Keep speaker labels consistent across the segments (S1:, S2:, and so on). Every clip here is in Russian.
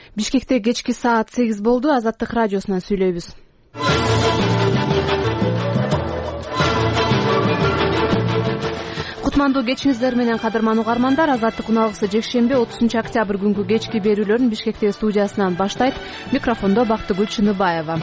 S1: Бишкекте кечки саат 8 болду. Азаттык радиосунан сүйлөйбүз. Кутмандуу кечиңиздер менен кадырман угармандар. Азаттык уналгысы жекшемби 30 октябрь күнгү кечки берүүлөрүн Бишкектеги студиясынан баштайт. Микрофондо Бактыгүл Чыныбаева.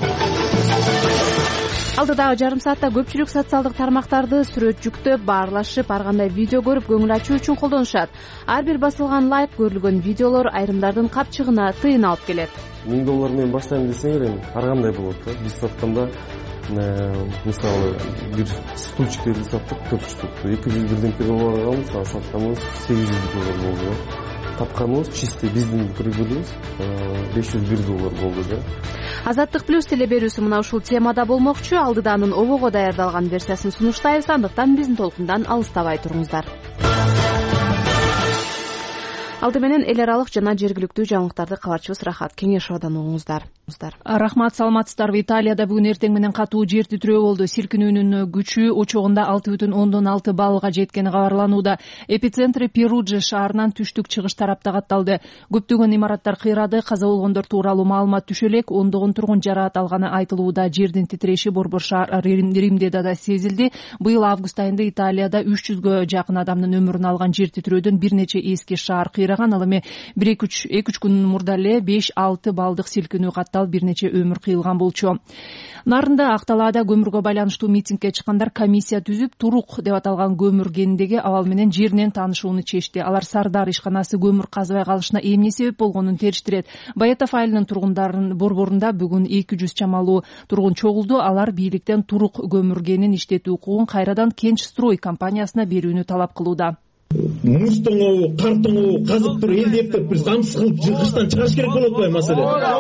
S1: Алдыдагы жарым саатта көпчүлүк социалдык тармактарды сүрөт жүктөп, баарлашып, ар кандай видео көрүп, көңүл ачуу үчүн колдонушат. Ар бир басылган лайк, көрүлгөн видеолор айрымдардын капчыгына тыйын алып келет.
S2: $1000 менен баштайм десеңер, эми ар кандай болот да. Биз сатканда мисалы бир стульчиктерди саттык, 4 штук. 200 бирденке доллар алганбыз, сатканыбыз $800 болду. Тапканыбыз чисти биздин прибылибиз $501 болду да.
S1: Азаттык плюс телеберүүсү мына ушул темада болмокчу. Алдыда анын обого даярдалган версиясын сунуштайбыз. Андыктан биздин толкундан алыстабай туруңуздар. Алды менен эл аралык жана жергиликтүү жаңылыктарды кабарчыбыз Рахат Кеңешовдон угуңуздар.
S3: Рахмат, саламатсыздарбы. Италияда бүгүн эртең менен катуу жер титирөө болду. Силкинүүнүн күчү очогунда 6,6 баллга жеткени кабарланууда. Эпицентри Перуджа шаарынан түштүк чыгыш тарапта катталды. Көптөгөн имараттар кыйрады, каза болгондор тууралуу маалымат түшө элек, ондогон тургун жараат алганы айтылууда. Жердин титиреши борбор шаар Римде да сезилди. Быйыл август айында Италияда 300гө жакын адамдын өмүрүн алган жер титирөөдөн бир нече эски шаар кыйраган. Ал эми 2-3 күн мурда эле 5-6 балдык силкинүү катталып, бир нече өмүр кыйылган болчу. Нарында Акталаада көмүргө байланыштуу митингге чыккандар комиссия түзүп, турук деп аталган көмүр кенидеги абал менен жеринен таанышууну чечти. Алар Сардар ишканасы көмүр казбай калышына эмне себеп болгонун териштирет. Баятов айылынын тургундарынын борборунда бүгүн 200 чамалуу тургун чогулду. Алар бийликтен турук көмүр кенин иштетүү укугун кайрадан Кенчстрой компаниясына берүүнү талап кылууда.
S4: Муз тоңобу, кар тоңобу казып туруп элди эптеп биз камсыз кылып кыштан чыгаш керек болот атпайбы маселе.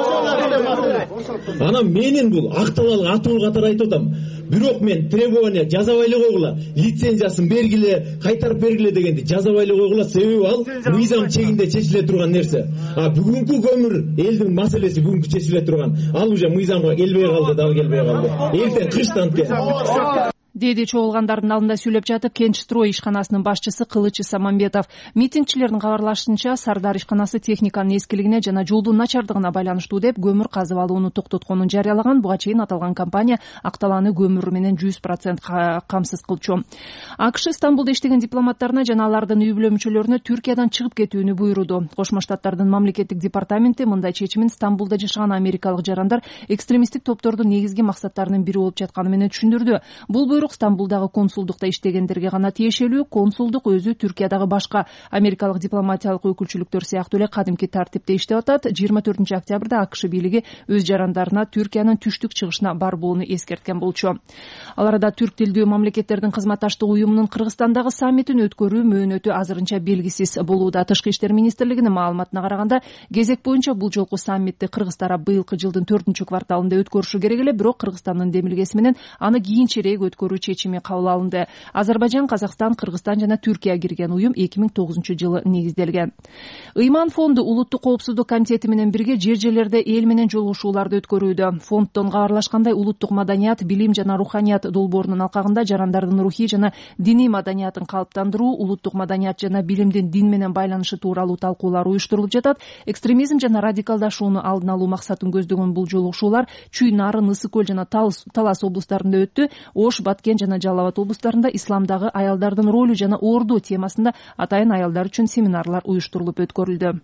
S4: Анан менин бул Акталалык атуу катары айтып атам. Бирок мен требование жазабай эле койгула, лицензиясын бергиле, кайтарып бергиле дегенди жазабай эле койгула, себеби ал мыйзам чегинде чечиле турган нерсе. Бүгүнкү көмүр элдин маселеси бүгүнкү чечиле турган. Ал уже мыйзамга келбей калды, дал келбей калды. Эртең кыштан анткени.
S3: Деди чогулгандардын алдында сүйлөп жатып Кенчстрой ишканасынын башчысы Кылыч Самамбетов. Митингчилердин кабарлашынча, Сардар ишканасы техниканын эскилигине жана жолдун начардыгына байланыштуу деп көмүр казып алууну токтотконун жарыялаган. Буга чейин аталган компания Акталаны көмүр менен 100% камсыз кылчу. АКШ Стамбулда иштеген дипломаттарына жана алардын үй бүлө мүчөлөрүнө Түркиядан чыгып кетүүнү буйруду. Кошмо Штаттардын мамлекеттик департаменти мындай чечимин Стамбулда жашаган америкалык жарандар экстремисттик топтордун негизги максаттарынын бири болуп жатканы менен түшүндүрдү. Бул Стамбулдагы консулдукта иштегендерге гана тиешелүү. Консулдук өзү Түркиядагы башка америкалык дипломатиялык өкүлчүлүктөр сыяктуу эле кадимки тартипте иштеп атат. 24 октябрда АКШ бийлиги өз жарандарына Түркиянын түштүк чыгышына барбоону эскерткен болчу. Ал арада түрк тилдүү мамлекеттердин кызматташтык уюмунун Кыргызстандагы саммитин өткөрүү мөөнөтү азырынча белгисиз болууда. Тышкы иштер министрлигинин маалыматына караганда, кезек боюнча бул жолку саммитти Кыргыз тарап быйылкы жылдын 4-кварталында өткөрүшү керек эле, бирок Кыргызстандын демилгеси менен аны кийинчерээк өткөрүү чечими кабыл алынды. Азербайжан, Казакстан, Кыргызстан жана Түркия кирген уюм 2009-жылы негизделген. Ыйман фонду улуттук коопсуздук комитети менен бирге жер-жерлерде эл менен жолугушууларды өткөрүүдө. Фонддон кабарлашкандай, улуттук маданият, билим жана руханият долбоорунун алкагында жарандардын рухий жана диний маданиятын калыптандыруу, улуттук маданият жана билимдин дин менен байланышы тууралуу талкуулар уюштурулуп жатат. Экстремизм жана радикалдашууну алдын алуу максатын көздөгөн бул жолугушуулар Чүй, Нарын, Ысык көл жана Талас облустарында өттү. Ош, Баткен жана Жалал Абад облустарында исламдагы аялдардын ролу жана орду темасында атайын аялдар үчүн семинарлар уюштурулуп өткөрүлдү.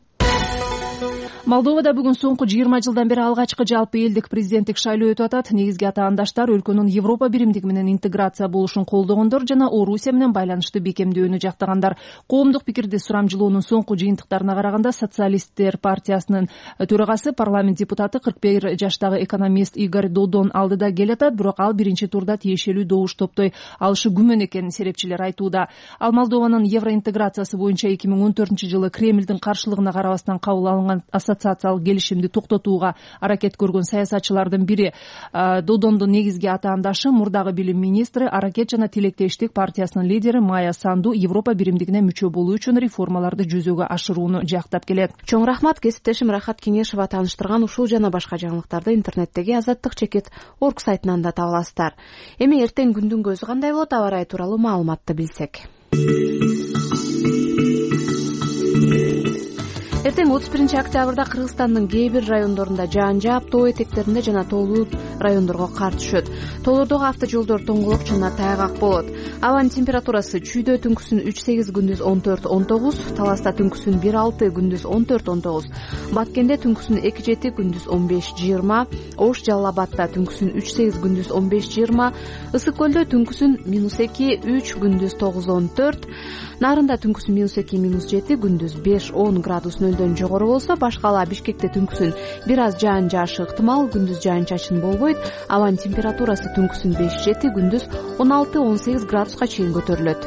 S3: Молдовада бүгүн соңку 20 жылдан бери алгачкы жалпы элдик президенттик шайлоо өтүп атат. Негизги атаандаштар өлкөнүн Европа биримдиги менен интеграция болушун колдогондор жана Орусия менен байланыштуу бекемдөөнү жактагандар. Коомдук пикирди сурамжылоонун соңку жыйынтыктарына караганда, Социалисттер партиясынын төрагасы, парламент депутаты 41 жаштагы экономист Игорь Додон алдыда келатат, бирок ал биринчи турда тиешелүү добуш топтой алышы күмөн экенин серепчилер айтууда. Ал Молдованын евроинтеграциясы боюнча 2014-жылы Кремлдин каршылыгына карабастан кабыл алынган ассоциациялык келишимди токтотууга аракет көргөн саясатчылардын бири. Додондун негизги атаандашы, мурдагы билим министри, Аракет жана Тилектештик партиясынын лидери Майя Санду Европа биримдигине мүчө болуу үчүн реформаларды жүзөгө ашырууну жактап келет.
S1: Чоң рахмат. Кесиптешим Рахат Кеңешова тааныштырган ушул жана башка жаңылыктарды интернеттеги azattik.org сайтынан да таба аласыздар. Эми эртең күндүн көзү кандай болот, аба ырайы тууралуу маалыматты билсек. Эртең 31 октябрда Кыргызстандын кээ бир райондорунда жаан жаап, тоо этектеринде жана тоолуу райондорго кар түшөт. Тоолордогу автожолдор тоңголок жана тайгак болот. Абанын температурасы чүйдө түнкүсүн 3-8, күндүз 14-19, Таласта түнкүсүн 1-6, күндүз 14-19, Баткенде түнкүсүн 2-7, күндүз 15-20, Ош Жалал Абадта түнкүсүн 3-8, күндүз 15-20, Ысык көлдө түнкүсүн -2-3, күндүз 9-14, Нарында түнкүсүн -2, -7, күндүз 5-10 градус нөлдөн жогору болсо, башкала Бишкекте түнкүсүн бир аз жаан жаашы ыктымал, күндүз жаан чачын болбойт. Абанын температурасы түнкүсүн 5-7, күндүз 16-18 градуска чейин көтөрүлөт.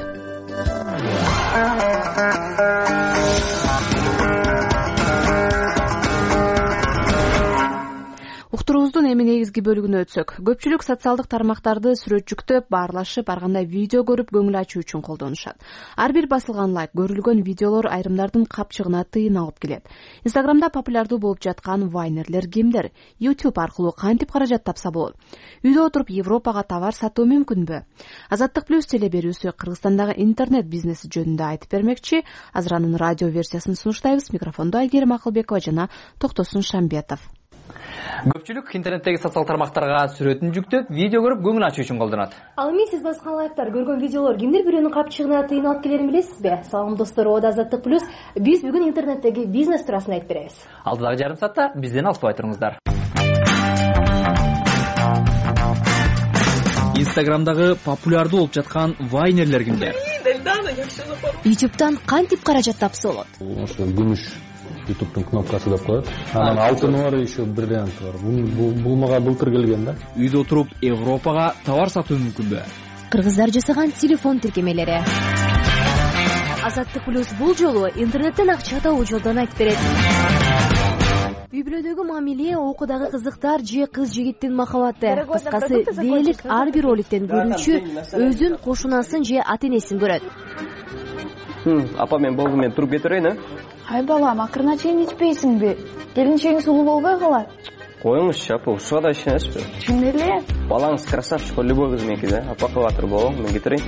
S1: Уктуруубуздун эми негизги бөлүгүнө өтсөк, көпчүлүк социалдык тармактарды сүрөт жүктөп, баарлашып, ар кандай видео көрүп көңүл ачуу үчүн колдонушат. Ар бир басылган лайк, көрүлгөн видеолор айрымдардын капчыгына тыйын алып келет. Инстаграмда популярдуу болуп жаткан вайнерлер кимдер? YouTube аркылуу кантип каражат тапса болот? Үйдө отуруп Европага товар сатуу мүмкүнбү? Азаттык плюс телеберүүсү Кыргызстандагы интернет бизнеси жөнүндө айтып бермекчи. Азыр анын радио версиясын сунуштайбыз. Микрофондо Айгерим Акылбекова жана Токтосун Шамбетов.
S5: Көпчүлүк интернеттеги социал тармактарга сүрөтүн жүктөп, видео көрүп көңүл ачуу үчүн колдонот.
S6: Ал эми сиз баскан лайктар, көргөн видеолор кимдир бирөөнүн капчыгына тыйын алып келерин билесизби? Салам достор, Ода Азаттык плюс. Биз бүгүн интернеттеги бизнес туурасында айтып беребиз.
S5: Алдыдагы жарым саатта бизден алыспай туруңуздар. Инстаграмдагы популярдуу болуп жаткан вайнерлер кимдер?
S6: YouTube'дан кантип каражат тапса болот?
S7: Ошо күмүш YouTube'дун кнопкасы деп коет. Анан алтыны бар, еще бриллианты бар. Бул мага былтыр келген да.
S5: Үйдө отуруп Европага товар сатуу мүмкүнбү?
S6: Кыргыздар жасаган телефон тиркемелери. Азаттык плюс бул жолу интернеттен акча табуу жолдон айтып берет. Үй бүлөдөгү мамиле, окуудагы кызыктар же кыз жигиттин махабаты. Кыскасы, дээрлик ар бир роликтен көрүүчү өзүн, кошунасын же ата-энесин көрөт.
S8: Апа, мен болгу, мен туруп кетирейин, а?
S9: Ай балам, акырына чейин ичпейсиңби? Келинчегиң сулуу болбой калат.
S8: Коюңузчу, апа, ушуга да ишенесизби?
S9: Чын эле?
S8: Балаңыз красавчик, любой кыз меники да. Апа кылатыр болом, мен кетирейин.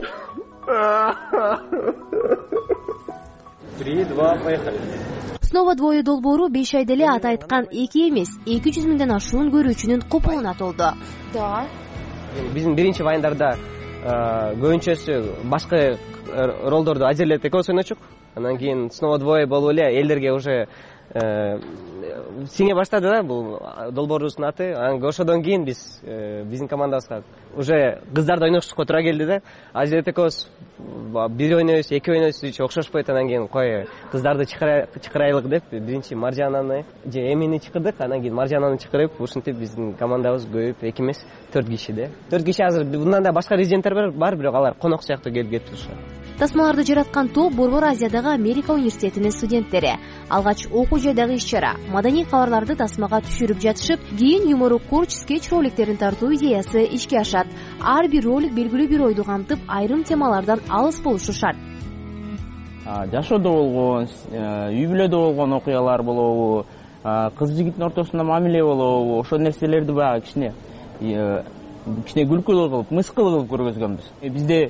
S8: 3, 2, поехали.
S6: Снова двое долбоору 5 айда эле аты айткан 2 эмес, 200 миңден ашуун көрүүчүнүн копулуна толду.
S9: Да.
S8: Биздин биринчи вайндарда көбүнчөсү башка ролдорду азерлеп экөөбүз ойночук. Анан кийин снова двое болуп эле элдерге уже сиңе баштады да бул долбоорубуздун аты. Анан ошодон кийин биздин командабызга уже кыздарды ойношко туура келди да. Азерлеп экөөбүз бир ойнойбуз, эки ойнойбуз, окшошпойт. Анан кийин кой кыздарды чакырайлык деп биринчи Маржананы же Эмини чакырдык. Анан кийин Маржананы чакырып, ушинтип биздин командабыз көбөйүп 2 эмес 4 киши да. 4 киши азыр мындан да башка резиденттер бар, бирок алар конок сыяктуу келип турушат.
S6: Тасмаларды жараткан топ Борбор Азиядагы Америка университетинин студенттери. Алгач окуу жайдагы иш-чара, маданий кабарларды тасмага түшүрүп жатышып, кийин юморукор скетч роликтерин тартуу идеясы ишке ашат. Ар бир ролик белгилүү бир ойду камтып, айрым темалардан алыс болушу шарт.
S10: Жашоодо болгон, үй бүлөдө болгон окуялар болобу, кыз жигиттин ортосунда мамиле болобу, ошол нерселерди баягы кичине күлкүлүү кылып, мыскыл кылып көргөзгөнбүз. Бизде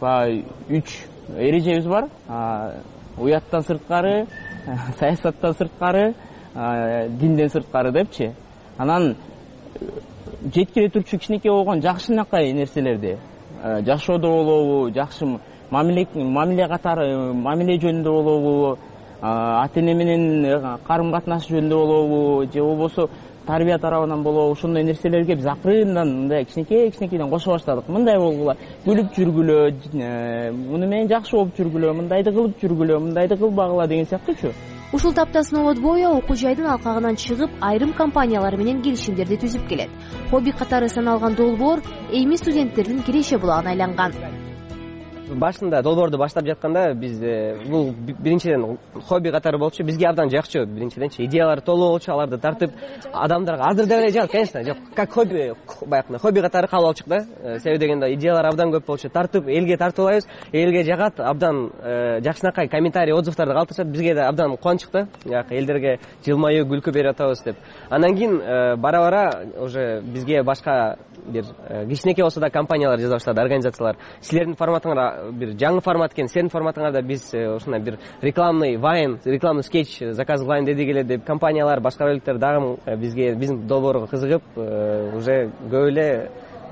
S10: 3 эрежебиз бар. Уяттан сырткары, саясаттан сырткары, динден сырткары депчи. Анан жеткире турчу кичинекей болгон жакшынакай нерселерди жашоодо болобу, жакшы мамиле катары, мамиле жөнүндө болобу, ата-эне менен карым катнаш жөнүндө болобу, же болбосо тарбия тарабынан болобу, ошондой нерселерге биз акырындан мындай кичинекейден кошо баштадык. Мындай болгула, күлүп жүргүлө, муну менен жакшы болуп жүргүлө, мындайды кылып жүргүлө, мындайды кылбагыла деген сыяктуучу.
S6: Ушул тапта снова двое окуу жайдын алкагынан чыгып, айрым компаниялар менен келишимдерди түзүп келет. Хобби катары саналган долбоор эми студенттердин киреше булагына айланган.
S8: Башында долбоорду баштап жатканда биз бул биринчиден хобби катары болчу, бизге абдан жакчу. Биринчиденчи идеялар толуу болчу, аларды тартып адамдарга азыр деле жок, конечно, жок, как хобби, баягы хобби катары кабыл алчук да. Себеби дегенде идеялар абдан көп болчу. Тартып элге тартуулайбыз, элге жагат, абдан жакшынакай комментарий, отзывдарды калтырышат. Бизге да абдан кубанычык да. Элдерге жылмаюу, күлкү берип атабыз деп. Анан кийин бара-бара уже бизге башка бир кичинекей болсо да компаниялар жаза баштады, организациялар. Силердин форматыңар бир жаңы формат экен, сенин форматыңарда биз ушундай бир рекламный вайн, рекламный скетч заказ кылайын дедик эле деп компаниялар, башка роликтер дагы бизге, биздин долбоорго кызыгып, уже көп эле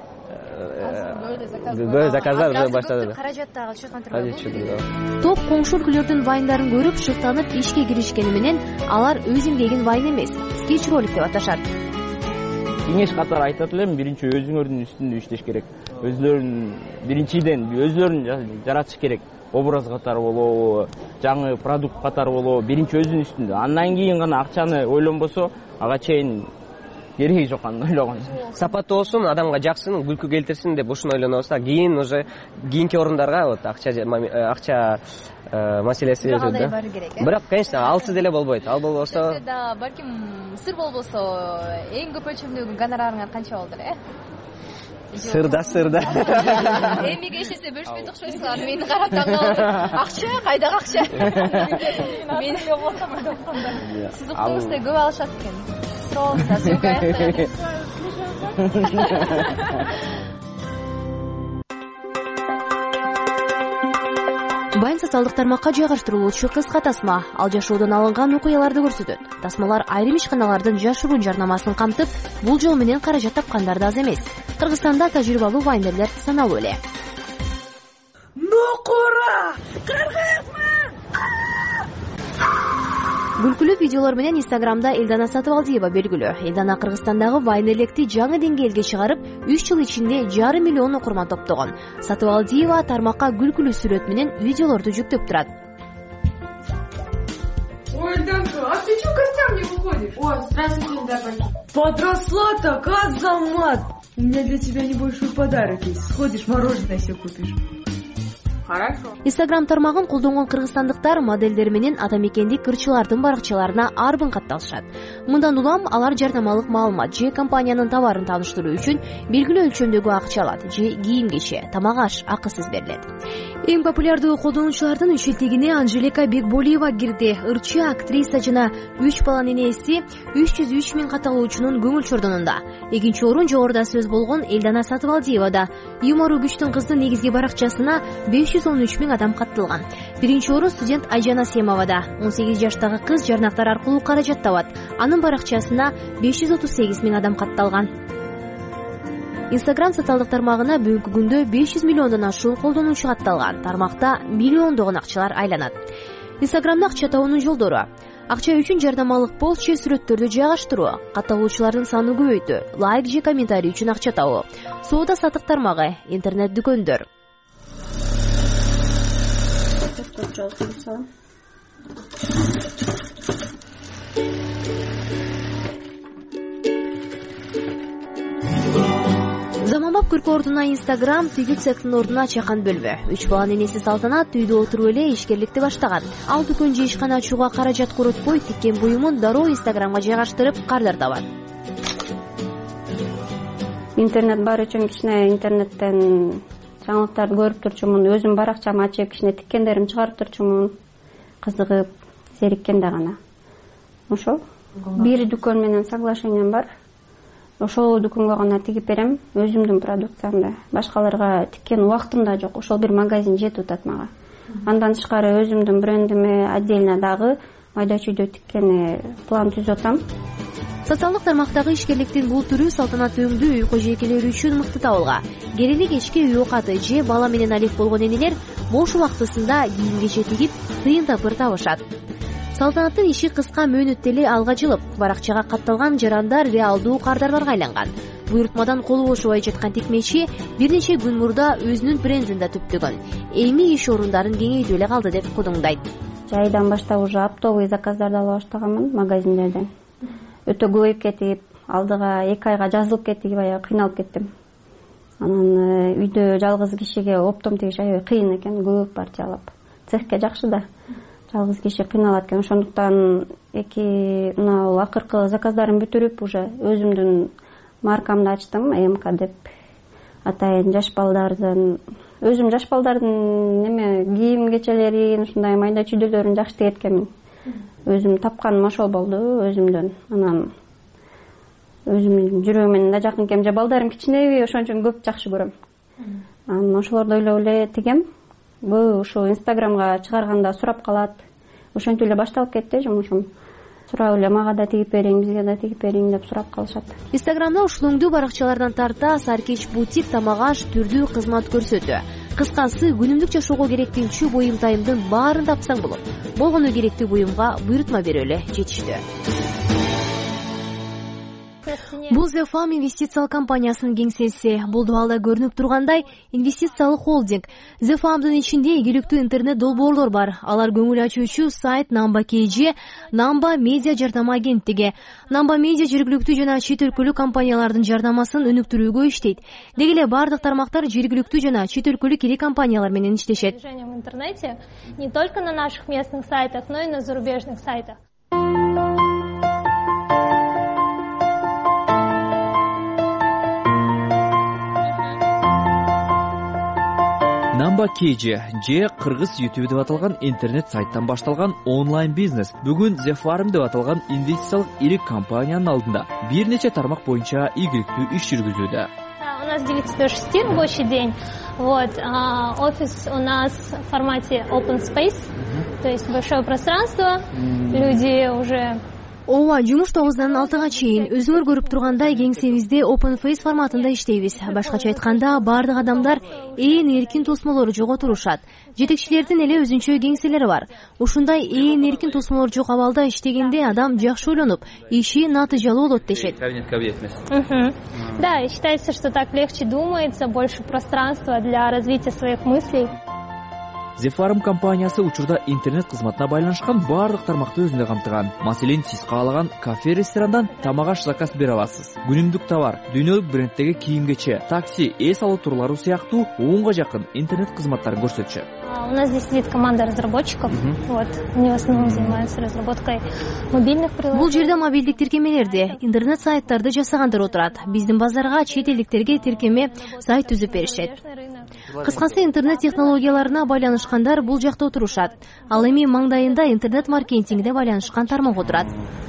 S8: заказдар уже баштады.
S6: Каражат дагы чыккан турбайбы? Топ коңшу өлкөлөрдүн вайндарын көрүп шыктанып ишке киришкени менен алар өзүң деген вайн эмес, скетч ролик деп аташат.
S10: Кеңеш катары айтат элем, биринчи өзүңөрдүн үстүндө иштеш керек. Өзлөрүн биринчиден өзлөрүн жаратыш керек. Образ катары болобу, жаңы продукт катары болобу, биринчи өзүнүн үстүндө. Андан кийин гана акчаны ойлонбосо, ага чейин кереги жок аны ойлогон.
S8: Сапаттуу болсун, адамга жаксын, күлкү келтирсин деп ушуну ойлонобуз да. Кийин уже кийинки орундарга вот акча маселеси өтөт да. Бирок, конечно, алсыз деле болбойт. Ал болбосо
S9: да, балким сыр болбосо, эң көп өлчөмдөгү гонорарыңар канча болду эле?
S8: Сырда.
S9: Эмиге эчесе бөлүшпөйт окшойсуңар. Мени карап таң калып, акча, кайдагы акча? Мен сиз уктуңузда көп алышат экен. Суроолуңуздар, сөйкө аяктаган.
S6: Вайн социалдык тармакка жайгаштырылуучу кыска тасма ал жашоодон алынган окуяларды көрсөтөт. Тасмалар айрым ишканалардын жашыруун жарнамасын камтып, бул жол менен каражат тапкандар да аз эмес. Кыргызстанда тажрыйбалуу вайнерлер саналуу эле.
S11: Нокура! Кыргызмын!
S6: Күлкүлүү видеолор менен Инстаграмда Элдана Сатыбалдиева белгилүү. Элдана Кыргызстандагы вайн электи жаңы деңгээлге чыгарып, 3 жыл ичинде 1,5 миллион окурман топтогон. Сатыбалдиева тармакка күлкүлүү сүрөт менен видеолорду жүктөп турат.
S11: Ой, Элданка, а ты чё гостям не выходишь? Ой, здравствуйте, Эльдар. Подросла-то, Казамат! У меня для тебя небольшой подарок есть. Сходишь, мороженое себе купишь.
S6: Инстаграм тармагын колдонгон кыргызстандыктар модельдер менен ата мекендик кырчылардын баракчаларына арбын катталышат. Мындан улам алар жарнамалык маалымат же компаниянын товарын тааныштыруу үчүн белгилүү өлчөмдөгү акча алат же кийим-кече, тамак-аш акысыз берилет. Эң популярдуу колдонуучулардын үчөлтегине Анжелика Бекболиева кирди. Ырчы актриса жана 3 баланын ээси 303 миң катталуучунун көңүл чордонунда. Экинчи орун жогоруда сөз болгон Элдана Сатыбалдиевада. Юмору күчтүн кыздын негизги баракчасына 513 миң адам катталган. Биринчи орун студент Айжана Семовада. 18 жаштагы кыз жарнактар аркылуу каражат табат. Анын баракчасына 538 миң адам катталган. Инстаграм социалдык тармагына бүгүнкү күндө 500 миллиондон ашуун колдонуучу катталган. Тармакта миллиондогон акчалар айланат. Инстаграмда акча табуунун жолдору: акча үчүн жарнамалык пост же сүрөттөрдү жайгаштыруу, катталуучулардын саны көбөйтүү, лайк же комментарий үчүн акча табуу, соода сатык тармагы, интернет дүкөндөр. Заманбап күркө ордуна Инстаграм түйгү цехтин ордуна чакан бөлбө. 3 баланын энеси Салтанат үйдө отуруп эле ишкерликти баштаган. Ал дүкөн же ишкана ачууга каражат коротпой, тиккен буюмун дароо Инстаграмга жайгаштырып кардар табат.
S12: Интернет бар үчүн кичине интернеттен жаңылыктарды көрүп турчумун, өзүм баракчамы ачып, кичине тиккендерим чыгарып турчумун, кызыгып, зериккенде гана. Ошол бир дүкөн менен соглашением бар. Ошол дүкөнгө гана тигип берем, өзүмдүн продукциямды. Башкаларга тиккен убактым да жок. Ошол бир магазин жетип атат мага. Андан тышкары өзүмдүн брендиме отдельно дагы майда чүйдө тиккен план түзүп атам.
S6: Социалдык тармактагы ишкерликтин бул түрү Салтанат өңдүү үй кожойкелери үчүн мыкты табылга. Керели кечке үй оокаты же бала менен алек болгон энелер бош убактысында кийим-кече тигип, тыйын тапыр табышат. Салтанаттын иши кыска мөөнөттө эле алга жылып, баракчага катталган жарандар реалдуу кардарларга айланган. Буйрутмадан колу бошобой жаткан тикмечи бир нече күн мурда өзүнүн брендин да түптөгөн. Эми иш орундарын кеңейтүү эле калды деп кудуңдайт.
S12: Жайдан баштап уже оптовый заказдарды ала баштаганмын магазиндерден. Өтө көбөйүп кетип, алдыга 2 айга жазылып кетип, аябай кыйналып кеттим. Анан үйдө жалгыз кишиге оптом тигиш аябай кыйын экен, көп партиялап. Цехке жакшы да. Жалгыз киши кыйналат экен. Ошондуктан мына акыркы заказдарын бүтүрүп, уже өзүмдүн маркамды ачтым, МК деп атайын. Жаш балдардын, өзүм жаш балдардын кийим-кечелерин, ушундай майда чүйдөлөрүн жакшы тигет экенмин. Өзүм тапканым ошол болду, өзүмдөн. Анан өзүмдүн жүрөгүмөн да жакын экем, же балдарым кичинеби, ошон үчүн көп жакшы көрөм. Анан ошолорду ойлоп эле тигем. бул ушу Инстаграмга чыгарганда сурап калат. Ошентип эле башталып кетти жумушум. Сурап эле мага да тигип бериң, бизге да тигип бериң деп сурап калышат.
S6: Инстаграмда ушулуңдуу баракчалардан тарта Саркич бутик тамак-аш түрдүү кызмат көрсөтүү. Кыскасы, күнүмдүк жашоого керектүүчү буюм тайымдын баарын тапсаң болот. Болгону керектүү буюмга буйрутма берип эле жетиштүү. Бул The Farm инвестициялык компаниясынын кеңсеси. Бул дубалда көрүнүп тургандай инвестициялык холдинг. The Farmдын ичинде ийгиликтүү интернет долбоорлор бар. Алар көңүл ачуучу сайт Namba KG, Namba медиа жардама агенттиги. Namba медиа жергиликтүү жана чет өлкөлүк компаниялардын жардамасын өнүктүрүүгө иштейт. Деги эле бардык тармактар жергиликтүү жана чет өлкөлүк ири компаниялар менен иштешет.
S13: В интернете не только на наших местных сайтах, но и на зарубежных сайтах.
S5: Namba KG же кыргыз YouTube деп аталган интернет сайттан башталган онлайн бизнес бүгүн The Farm деп аталган инвестициялык ири компаниянын алдында бир нече тармак боюнча ийгиликтүү иш жүргүзүүдө.
S13: У нас 9 до 6 рабочий день. Офис у нас в формате open space, то есть большое пространство, люди уже...
S6: Ооба, жумуш 9-дан 6-га чейин. Өзүңөр көрүп тургандай кеңсебизде open face форматында иштейбиз. Башкача айтканда, бардык адамдар ээн эркин тосмолору жок отурушат. Жетекчилердин эле өзүнчө кеңселери бар. Ушундай ээн эркин тосмолор жок абалда иштегенде адам жакшы ойлонуп, иши натыйжалуу болот дешет.
S13: Да, и считается, что так легче думается, больше пространства для развития своих мыслей.
S5: The Farm компаниясы учурда интернет кызматына байланышкан бардык тармакты өзүндө камтыган. Маселен, сиз каалаган кафе, ресторандан тамак-аш заказ бере аласыз. Күнүмдүк товар, дүйнөлүк брендтеги кийим-кече, такси, эс алуу турлары сыяктуу 10га жакын интернет кызматтарын көрсөтчү.
S13: У нас здесь сидит команда разработчиков. Они в основном занимаются разработкой мобильных приложений.
S6: Бул жерде мобилдик тиркемелерди, интернет сайттарды жасагандар отурат. Биздин базарга чет элдиктерге тиркеме сайт түзүп беришет. Кыскасы, интернет технологияларына байланышкандар бул жакта отурушат. Ал эми маңдайында интернет маркетингине байланышкан тармак отурат.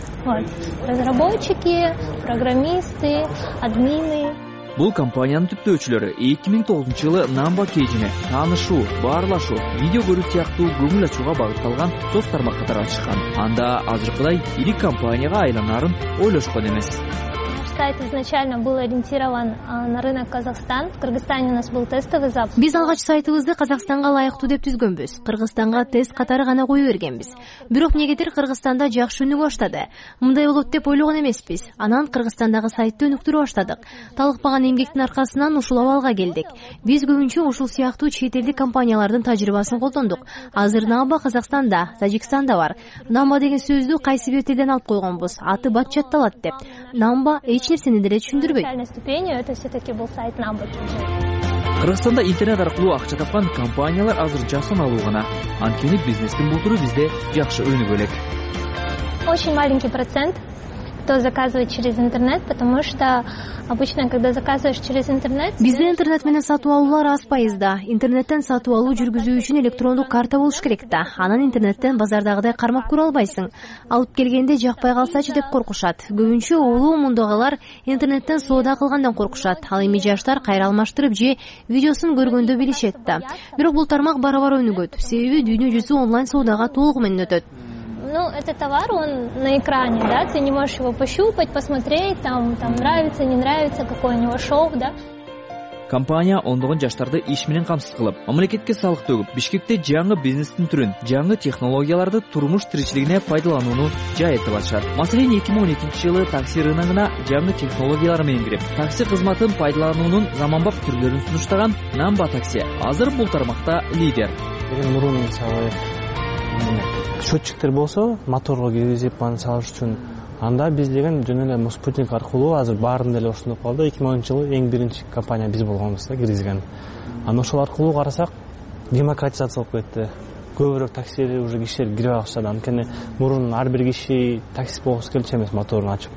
S13: Разработчики, программисты, админы.
S5: Бул компаниянын түптөөчүлөрү 2009-жылы Namba KG'не таанышуу, баарлашуу, видео көрүү сыяктуу көңүл ачууга багытталган соц тармак катары ачышкан. Анда азыркыдай ири компанияга айланарын ойлошкон эмес.
S13: Сайт изначально был ориентирован на рынок Казахстан. В Кыргызстане у нас был тестовый запуск.
S6: Биз алгач сайтыбызды Казакстанга ылайыктуу деп түзгөнбүз. Кыргызстанга тест катары гана кое бергенбиз. Бирок эмнегедир Кыргызстанда жакшы өнүгө баштады. Мындай болот деп ойлогон эмеспиз. Анан Кыргызстандагы сайтты өнүктүрө баштадык. Талыкпаган эмгектин аркасынан ушул абалга келдик. Биз көбүнчө ушул сыяктуу чет элдик компаниялардын тажрыйбасын колдондук. Азыр Namba Казакстанда, Тажикстанда бар. Namba деген сөздү кайсы бир тилден алып койгонбуз. Аты баччатталат деп. Namba нерсени деле түшүндүрбөйт.
S13: Это все-таки был сайт Namba.
S5: Кыргызстанда интернет аркылуу акча тапкан компаниялар азыр жасын алуу гана. Анткени бизнестин бул түрү бизде жакшы өнүгө элек.
S13: Очень маленький процент кто заказывает через интернет, потому что обычно, когда заказываешь через интернет...
S6: Бизде интернет менен сатуу алуулар аз пайызда. Интернеттен сатуу алуу жүргүзүү үчүн электрондук карта болуш керек да. Анан интернеттен базардагыдай кармап көрө албайсың. Алып келгенде жакпай калсачы деп коркушат. Көбүнчө улуу мундагылар интернеттен соода кылгандан коркушат. Ал эми жаштар кайра алмаштырып же видеосун көргөндө билишет да. Бирок бул тармак бара-бара өнүгөт. Себеби дүйнө жүзү онлайн соодага толугу менен өтөт.
S13: Это товар, он на экране, да, ты не можешь его пощупать, посмотреть, там нравится, не нравится, какое у него шоу, да.
S5: Компания ондогон жаштарды иш менен камсыз кылып, мамлекетке салык төгүп, Бишкекте жаңы бизнестин түрүн, жаңы технологияларды турмуш тиричилигине пайдаланууну жайытып атышат. Маселен, 2012-жылы такси рыногуна жаңы технологиялар менен кирип, такси кызматын пайдалануунун заманбап түрлөрүн сунуштаган Namba такси азыр бул тармакта лидер.
S7: Мурун мисалы счетчиктер болсо, моторго киргизип салыш үчүн анда биз деген жөн эле спутник аркылуу азыр баарын деле ошондой калды. 2010-жылы эң биринчи компания биз болгонбуз да киргизген. Аны ошол аркылуу карасак демократизация болуп кетти. Көбүрөөк таксиге уже кишилер кире баштады. Анткени мурун ар бир киши такси болгусу келчү эмес моторун ачып.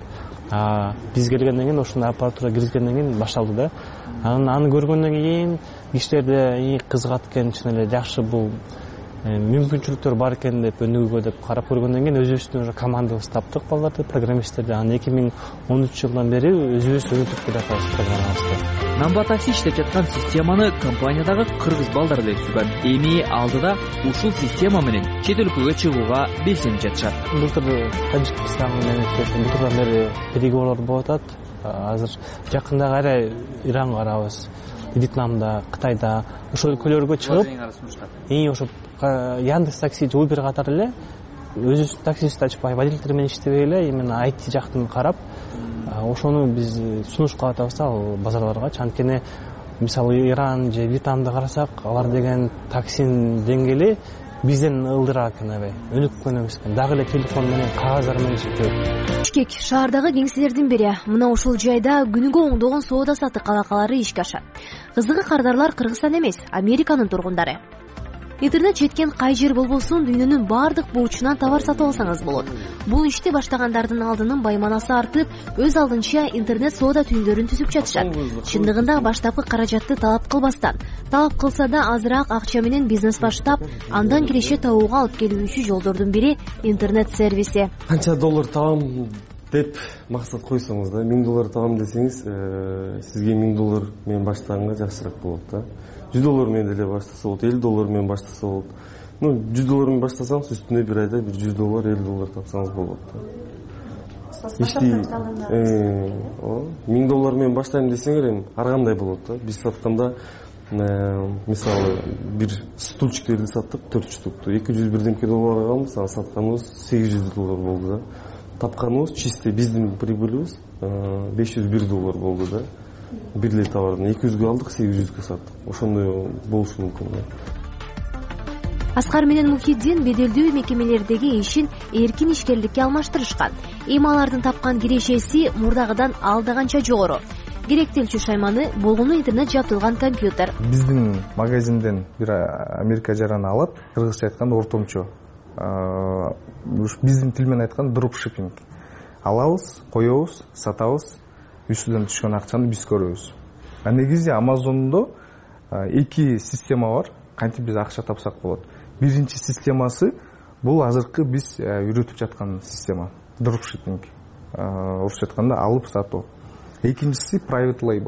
S7: Биз келгенден кийин ошондой аппаратура киргизгенден кийин башталды да. Аны көргөндөн кийин кишилерде кызыгат экен, чын эле жакшы бул мүмкүнчүлүктөр бар экен деп өнүгүүгө деп карап көргөндөн кийин өзүбүздүн уже командабызды таптык балдарды, программисттерди. Анан 2013 жылдан бери өзүбүз өнүктүрүп келатабыз программабызды.
S5: Намба такси иштеп жаткан системаны компаниядагы кыргыз балдар эле түзгөн. Эми алдыда ушул система менен чет өлкөгө чыгууга белсенип жатышат.
S7: Былтыр Таджикистан менен былтырдан бери переговорлор болуп атат. Азыр жакында кайра Иранга барабыз, Вьетнамда, Кытайда ошол өлкөлөргө чыгып, эң ошо Яндекс такси, Uber катары эле өзүбүздүн таксист ачпай, водительдер менен иштебей эле именно IT жактан карап, ошону биз сунуш кылып атабыз да ал базарларга. Анткени мисалы Иран же Вьетнамды карасак, алар деген таксинин деңгээли бизден ылдыраак экен, аябай өнүккөн эмес экен. Дагы эле телефон менен, кагаздар менен иштейт.
S6: Бишкек шаардагы кеңселердин бири. Мына ушул жайда күнүгө оңдогон соода саттык алакалары ишке ашат. Кызыгы кардарлар Кыргызстан эмес, Американын тургундары. Интернет жеткен кай жер болбосун дүйнөнүн бардык бурчунан товар сатып алсаңыз болот. Бул ишти баштагандардын алдынын байманасы артып, өз алдынча интернет соода түйүндөрүн түзүп жатышат. Чындыгында баштапкы каражатты талап кылбастан, талап кылса да азыраак акча менен бизнес баштап, андан киреше табууга алып келүүчү жолдордун бири интернет сервиси.
S2: Канча доллар табам деп максат койсоңуз да, $1000 табам десеңиз, сизге $1000 менен баштаганга жакшыраак болот да. $100 менен деле баштаса болот, $50 менен баштаса болот. $100 менен баштасаңыз, үстүнө бир айда бир $100, $50 тапсаңыз болот да. $1000 менен баштайм десеңер, эми ар кандай болот да. Биз сатканда мисалы бир стульчиктерди саттык, 4 штукту. 200 бирдемке доллар алганбыз, анан сатканыбыз $800 болду да. Тапканыбыз чисто биздин прибылибиз $501 болду да. Бир эле товардан 200гө алдык, 800гө саттык. Ошондой болушу мүмкүн да.
S6: Аскар менен Мухиддин беделдүү мекемелердеги ишин эркин ишкерликке алмаштырышкан. Эми алардын тапкан кирешеси мурдагыдан алда канча жогору. Керектелчү шайманы болгону интернет жабдылган компьютер.
S14: Биздин магазинден бир Америка жараны алат, кыргызча айтканда ортомчо. Биздин тил менен айтканда дропшиппинг. Алабыз, коебуз, сатабыз. Үстүдөн түшкөн акчаны биз көрөбүз. Негизи Amazon'до 2 система бар. Кантип биз акча тапсак болот. Биринчи системасы бул азыркы биз үйрөтүп жаткан система. Dropshipping. Орусча айтканда алып сатуу. Экинчиси private label.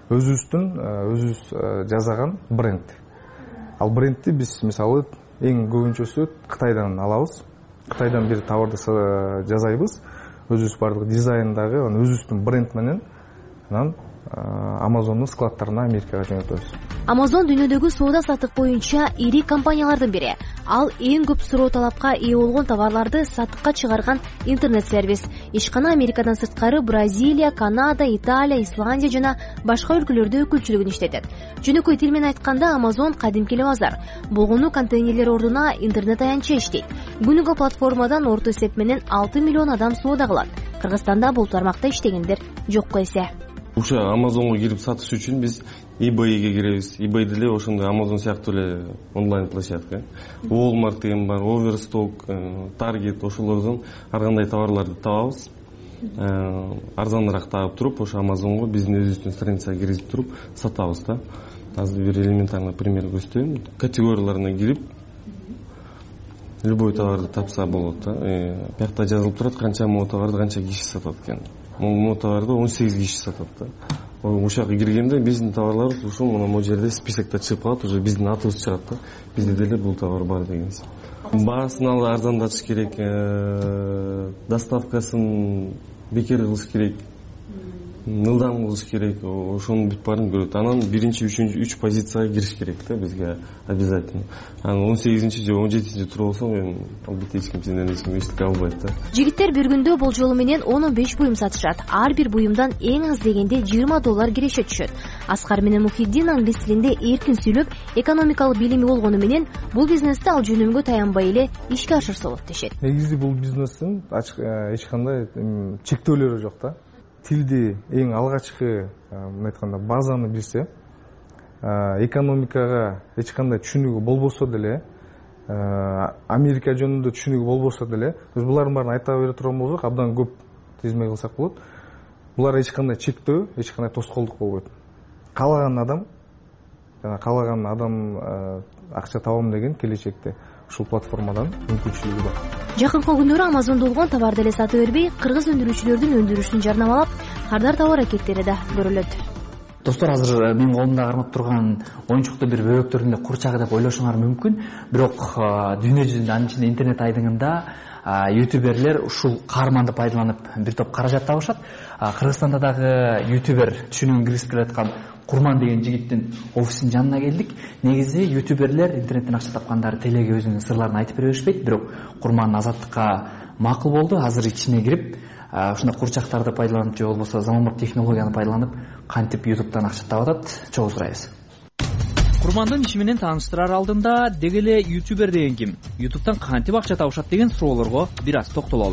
S14: Өзүбүз жасаган бренд. Ал брендти биз мисалы эң көбүнчөсү Кытайдан алабыз. Кытайдан бир товарды жасайбыз. Өзүбүз бардык дизайндагы, өзүбүздүн бренд менен анан Amazon'дун складтарына Америкага жөнөтөбүз.
S6: Amazon дүйнөдөгү соода саттык боюнча ири компаниялардын бири. Ал эң көп суроо талапка ээ болгон товарларды саттыкка чыгарган интернет сервис. Ишкана Америкадан сырткары Бразилия, Канада, Италия, Исландия жана башка өлкөлөрдө өкүлчүлүгүн иштетет. Жөнөкөй тил менен айтканда Amazon кадимки базар. Болгону контейнерлер ордуна интернет аянтча иштейт. Күнүгө платформадан орто эсеп менен 6 миллион адам соода кылат. Кыргызстанда бул тармакта иштегендер жокко эсе.
S2: Ушо Amazon'го кирип сатыш үчүн биз eBay'ге киребиз. eBay деле ошондой Amazon сыяктуу эле онлайн площадка. Walmart деген бар, Overstock, Target ошолордон ар кандай товарларды табабыз. Арзаныраак таап туруп, ошо Amazon'го биздин өзүбүздүн страницага киргизип туруп сатабыз да. Азыр бир элементарный пример көрсөтөйүн. Категорияларына кирип любой товарды тапса болот да. Биякта жазылып турат канча мо товарды канча киши сатат экен. Мо товарды 18 киши сатат да. Ошол жака киргенде биздин товарларыбыз ушул мына могу жерде списокто чыгып калат, уже биздин атыбыз чыгат да. Бизде деле бул товар бар деген сыяктуу. Баасын арзандатыш керек, доставкасын бекер кылыш керек, ылдам кылыш керек, ошонун бүт баарын көрөт. Анан биринчи, үчүнчү, 3 позицияга кириш керек да бизге обязательно. Анан 18-чи же 17-чи туруп алсаң, эми албетте эч ким сенден эч ким эчтеке албайт да.
S6: Жигиттер бир күндө болжолу менен 10-15 буюм сатышат. Ар бир буюмдан эң аз дегенде $20 киреше түшөт. Аскар менен Мухиддин англис тилинде эркин сүйлөп, экономикалык билими болгону менен бул бизнести ал жөнүмгө таянбай эле ишке ашырса болот дешет.
S14: Негизи бул бизнестин эч кандай чектөөлөрү жок да. Тилди эң алгачкы айтканда базаны билсе, экономикага эч кандай түшүнүгү болбосо деле, Америка жөнүндө түшүнүгү болбосо деле, биз булардын баарын айта бере турган болсок, абдан көп тизме кылсак болот. Булар эч кандай чектөө, эч кандай тоскоолдук болбойт. Каалаган адам акча табам деген келечекте ушул платформадан мүмкүнчүлүгү бар.
S6: Жакынкы күндөрү Amazon'да болгон товарды эле сата бербей, кыргыз өндүрүүчүлөрдүн өндүрүшүн жарнамалап, кардар табуу аракеттери да көрүлөт.
S15: Достор, азыр менин колумда кармап турган оюнчукту бир бөбөктөрдүн эле курчагы деп ойлошуңар мүмкүн. Бирок дүйнө жүзүндө, анын ичинде интернет айдыңында ютуберлер ушул каарманды пайдаланып бир топ каражат табышат. Кыргызстанда дагы ютубер түшүнүүгө киргизип келаткан Курман деген жигиттин офисинин жанына келдик. Негизи ютуберлер интернеттен акча тапкандары телеге өзүнүн сырларын айтып бере беришпейт, бирок Курман азаттыкка макул болду. Азыр ичине кирип, ушундай курчактарды пайдаланып же болбосо заманбап технологияны пайдаланып кантип ютубтан акча таап атат, чогуу сурайбыз.
S5: Курмандын иши менен тааныштырар алдында деги эле ютубер деген ким, ютубтан кантип акча табышат деген суроолорго бир аз токтололу.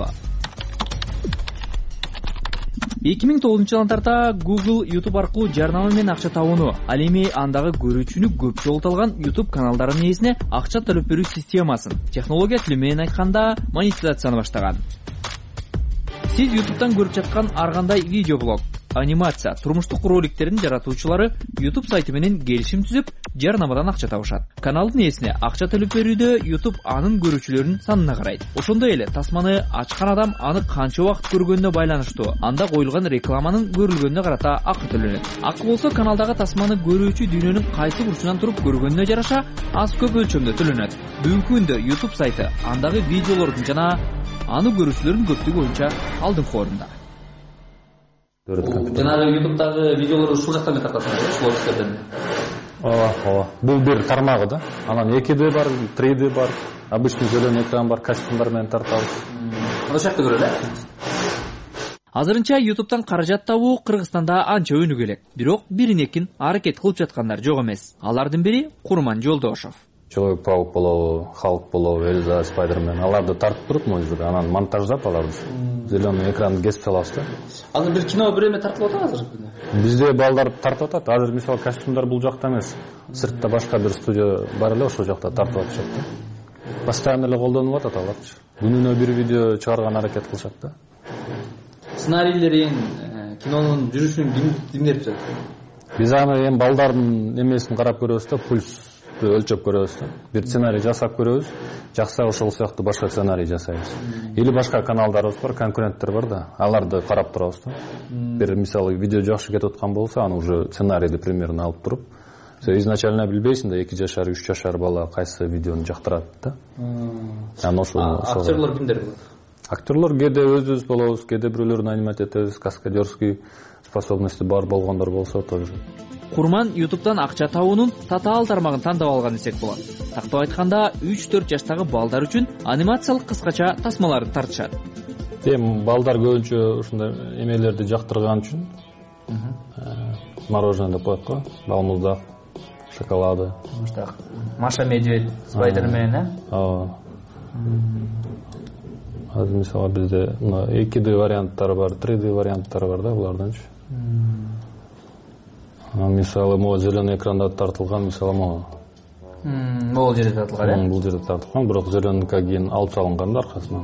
S5: 2009-жылдан тарта Google YouTube аркылуу жарнама менен акча табууну, ал эми андагы көрүүчүнү көп жолталган YouTube каналдарынын ээсине акча төлөп берүү системасын, технология тили менен айтканда монетизацияны баштаган. Сиз YouTube'дан көрүп жаткан ар кандай видеоблог, анимация, турмуштук роликтердин жаратуучулары YouTube сайты менен келишим түзүп, жарнамадан акча табышат. Каналдын ээсине акча төлөп берүүдө YouTube анын көрүүчүлөрүнүн санына карайт. Ошондой эле тасманы ачкан адам аны канча убакыт көргөнүнө байланыштуу, анда коюлган рекламанын көрүлгөнүнө карата акы төлөнөт. Акы болсо каналдагы тасманы көрүүчү дүйнөнүн кайсы бурчунан туруп көргөнүнө жараша аз көп өлчөмдө төлөнөт. Бүгүнкү күндө YouTube сайты андагы видеолордун жана аны көрүүчүлөрдүн көптүгү боюнча алдыңкы орунда.
S16: Жанагы ютубтагы видеолорду ушул жактан эле тартасыңар, ушул офистерден.
S17: Ооба. Бул бир тармагы да. Анан 2D бар, 3D бар, обычный зелёный экран бар, костюмдар менен тартабыз.
S16: Ошол жакта көрөлү, э?
S5: Азырынча YouTube'дан каражат табуу Кыргызстанда анча өнүгө элек. Бирок бирин-экин аракет кылып жаткандар жок эмес. Алардын бири Курман Жолдошов.
S17: Человек-паук болобу, Халк болобу, Эльза, Спайдермен, аларды тартып туруп музыка, анан монтаждап аларды зеленый экранды кесип салабыз да.
S16: Азыр бир кино бир эме тартылып атат азыр?
S17: Бизде балдар тартып атат. Азыр мисалы костюмдар бул жакта эмес. Сыртта башка бир студия бар эле, ошол жакта тартып атышат да. Постоянно эле колдонуп атат аларчы. Күнүнө бир видео чыгарган аракет кылышат да.
S16: Сценарийлерин, кинонун жүрүшүн кимдер түзөт?
S17: Биз аны эми балдардын эмесин карап көрөбүз да, пульс өлчөп көрөбүз да. Бир сценарий жасап көрөбүз, жакса ошол сыяктуу башка сценарий жасайбыз. Или башка каналдарыбыз бар, конкуренттер бар да, аларды карап турабыз да. Бир мисалы видео жакшы кетип аткан болсо, аны уже сценарийди примерно алып туруп, сен изначально билбейсиң да, 2 жашар, 3 жашар бала кайсы видеону жактырат да. Анан ошол
S16: актерлор кимдер болот?
S17: Актерлор кээде өзүбүз болобуз, кээде бирөөлөрүн анимать этебиз, каскадерский способности бар болгондор болсо тоже.
S5: Курман YouTube'дан акча табуунун татаал тармагын тандап алган десек болот. Тактап айтканда 3-4 жаштагы балдар үчүн анимациялык кыскача тасмаларды тартышат.
S17: Эми балдар көбүнчө ушундай эмелерди жактырган үчүн мороженое деп коет го, балмуздак, шоколады.
S16: Маша Медведь, Спайдермен, э?
S17: Ооба. Азыр мисалы бизде 2D варианттары бар, 3D варианттары бар да буларданчы. Мисалы могу зеленый экранда тартылган, мисалы могу.
S16: Могу жерде тартылган, э?
S17: Бул жерде тартылган, бирок зеленыйга кийин алып салынган да аркасынан.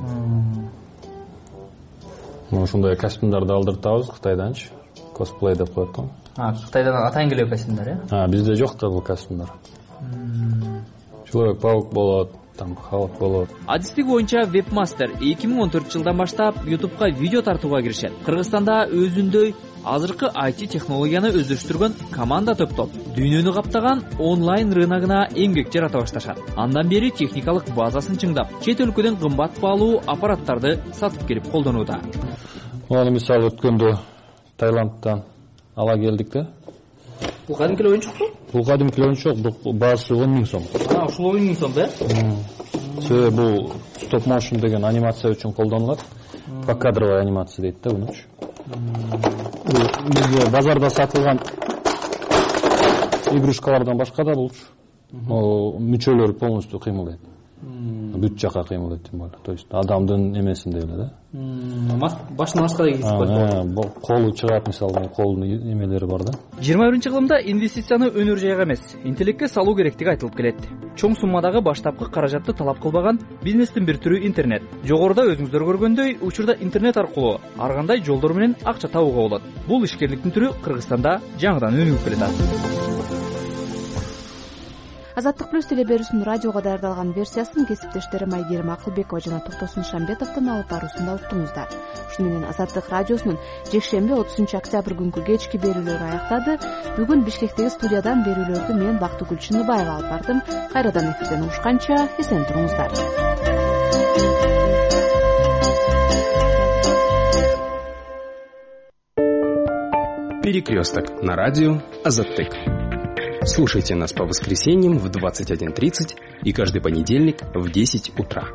S17: Ушундай костюмдарды алдыртабыз Кытайданчы. Косплей деп коет го.
S16: Кытайдан атайын келе костюмдар, э?
S17: Бизде жок да бул костюмдар. Человек-паук болот, там Халк болот.
S5: Адистиги боюнча Webmaster 2014-жылдан баштап YouTube'га видео тартууга киришет. Кыргызстанда өзүндөй азыркы IT технологияны өздөштүргөн команда топтоп, дүйнөнү каптаган онлайн рыногуна эмгек жарата башташат. Андан бери техникалык базасын чыңдап, чет өлкөдөн кымбат баалуу аппараттарды сатып келип колдонууда.
S17: Аны мисалы өткөндө Таиландтан ала келдик да.
S16: Бул кадимки оюнчукпу?
S17: Бул кадимки оюнчук, баасы 10 000 сом.
S16: Ушул 10 000 сом, да?
S17: Себеби бул стоп motion деген анимация үчүн колдонулат. Покадровая анимация дейт да бунучу. Бизде базарда сатылган игрушкалардан башка да болчу. Мүчөлөр полностью кыймылдайт. Бүт жака кыймылдайт тем более. То есть адамдын эмесинде эле да.
S16: Башына башка да кийип коет.
S17: Колу чыгат, мисалы, колунун эмелери бар да.
S5: 21-кылымда инвестицияны өнөр жайга эмес, интеллектке салуу керектиги айтылып келет. Чоң суммадагы баштапкы каражатты талап кылбаган бизнестин бир түрү интернет. Жогоруда өзүңүздөр көргөндөй, учурда интернет аркылуу ар кандай жолдор менен акча табууга болот. Бул ишкерликтин түрү Кыргызстанда жаңыдан өнүгүп келатат.
S1: Азаттык плюс теле берүүсүнүн радиого даярдалган версиясын кесиптештерим Айгерим Акылбекова жана Токтосун Шамбетовдун алып баруусунда уктуңуздар. Ушуну менен Азаттык радиосунун жекшемби 30 октябрь күнкү кечки берүүлөрү аяктады. Бүгүн Бишкектеги студиядан берүүлөрдү мен Бактыгүл Чыныбаева алып бардым. Кайрадан эфирден угушканча эсен туруңуздар.
S18: Перекресток на радио Азаттык. Слушайте нас по воскресеньям в 21:30 и каждый понедельник в 10 утра.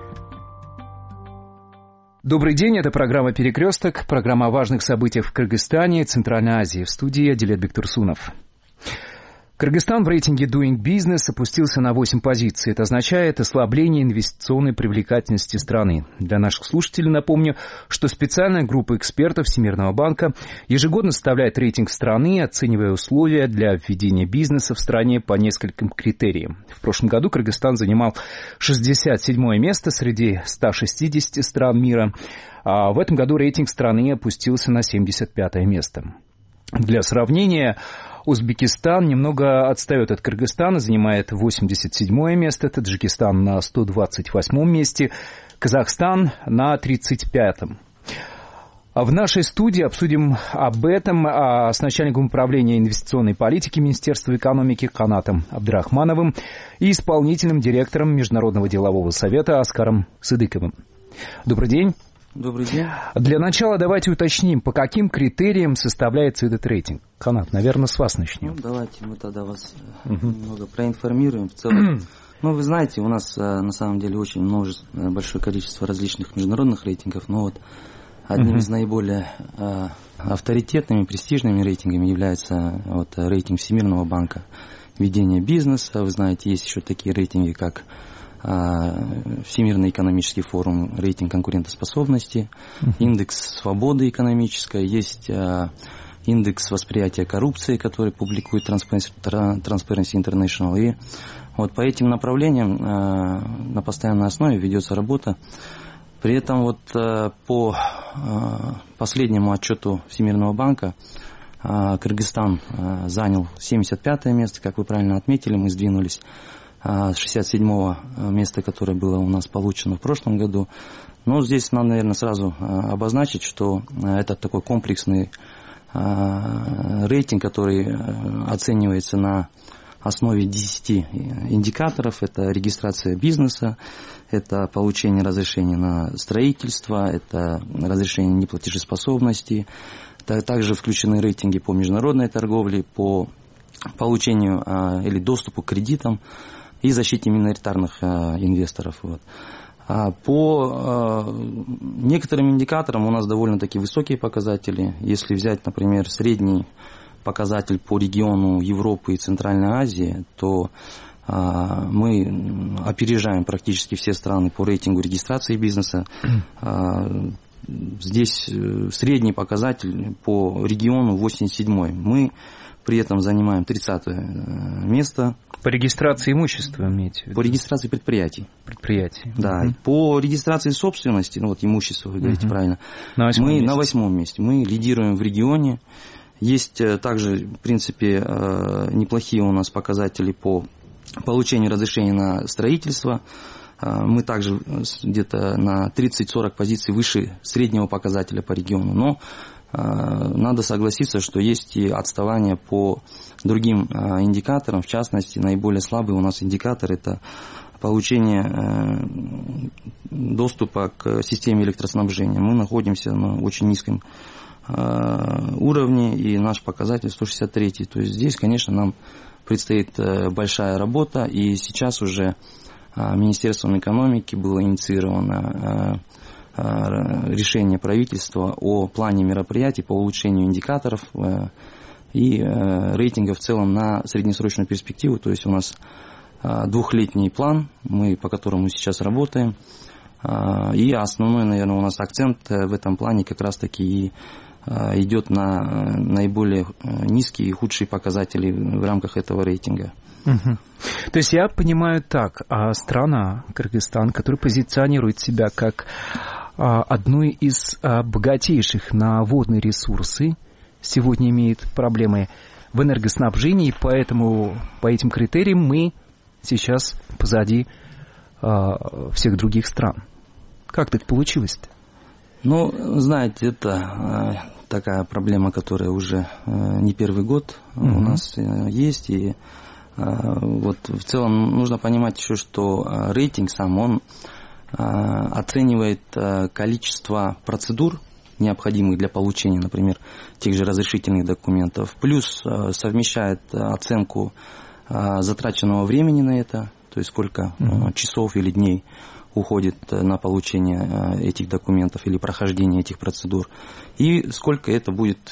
S19: Добрый день, это программа «Перекресток», программа о важных событиях в Кыргызстане и Центральной Азии. В студии Адилет Бектурсунов. Кыргызстан в рейтинге Doing Business опустился на 8 позиций. Это означает ослабление инвестиционной привлекательности страны. Для наших слушателей напомню, что специальная группа экспертов Всемирного банка ежегодно составляет рейтинг страны, оценивая условия для введения бизнеса в стране по нескольким критериям. В прошлом году Кыргызстан занимал 67-е место среди 160 стран мира, а в этом году рейтинг страны опустился на 75-е место. Для сравнения, Узбекистан немного отстает от Кыргызстана, занимает 87-е место, Таджикистан на 128-м месте, Казахстан на 35-м. В нашей студии обсудим об этом с начальником управления инвестиционной политики Министерства экономики Канатом Абдрахмановым и исполнительным директором Международного делового совета Оскаром Сыдыковым. Добрый день.
S20: Добрый день.
S19: Для начала давайте уточним, по каким критериям составляется этот рейтинг. Канат, наверное, с вас начнем.
S20: Давайте мы тогда вас немного проинформируем в целом. Вы знаете, у нас на самом деле очень большое количество различных международных рейтингов, но одним из наиболее авторитетными, престижными рейтингами является рейтинг Всемирного банка ведения бизнеса. Вы знаете, есть еще такие рейтинги, как Всемирный экономический форум, рейтинг конкурентоспособности, индекс свободы экономической, есть индекс восприятия коррупции, который публикует Transparency International. И по этим направлениям на постоянной основе ведется работа. При этом по последнему отчету Всемирного банка Кыргызстан занял 75-е место, как вы правильно отметили, мы сдвинулись с 67-го места, которое было у нас получено в прошлом году. Но здесь надо, наверное, сразу обозначить, что это такой комплексный рейтинг, который оценивается на основе 10 индикаторов. Это регистрация бизнеса, это получение разрешения на строительство, это разрешение неплатежеспособности. Также включены рейтинги по международной торговле, по получению или доступу к кредитам и защите миноритарных инвесторов. По некоторым индикаторам у нас довольно-таки высокие показатели. Если взять, например, средний показатель по региону Европы и Центральной Азии, то мы опережаем практически все страны по рейтингу регистрации бизнеса. Здесь средний показатель по региону 87-й. Мы при этом занимаем 30-е место.
S19: По регистрации имущества имеете в виду?
S20: По регистрации предприятий. Да. По регистрации собственности, имущество, вы говорите правильно, мы на 8-м месте. Мы лидируем в регионе. Есть также, в принципе, неплохие у нас показатели по получению разрешения на строительство. Мы также где-то на 30-40 позиций выше среднего показателя по региону. Но надо согласиться, что есть и отставание по другим индикаторам. В частности, наиболее слабый у нас индикатор – это получение доступа к системе электроснабжения. Мы находимся на очень низком уровне, и наш показатель 163. То есть здесь, конечно, нам предстоит большая работа, и сейчас уже Министерством экономики было инициировано решение правительства о плане мероприятий по улучшению индикаторов и рейтинга в целом на среднесрочную перспективу. То есть у нас двухлетний план, по которому сейчас работаем. И основной, наверное, у нас акцент в этом плане как раз-таки и идет на наиболее низкие и худшие показатели в рамках этого рейтинга.
S19: То есть я понимаю так, страна Кыргызстан, которая позиционирует себя как одну из богатейших на водные ресурсы, сегодня имеет проблемы в энергоснабжении, поэтому по этим критериям мы сейчас позади всех других стран. Как так получилось-то?
S20: Ну, знаете, это такая проблема, которая уже не первый год у нас есть. И вот в целом нужно понимать еще, что рейтинг сам, он оценивает количество процедур, необходимых для получения, например, тех же разрешительных документов, плюс совмещает оценку затраченного времени на это, то есть сколько часов или дней уходит на получение этих документов или прохождение этих процедур, и сколько это будет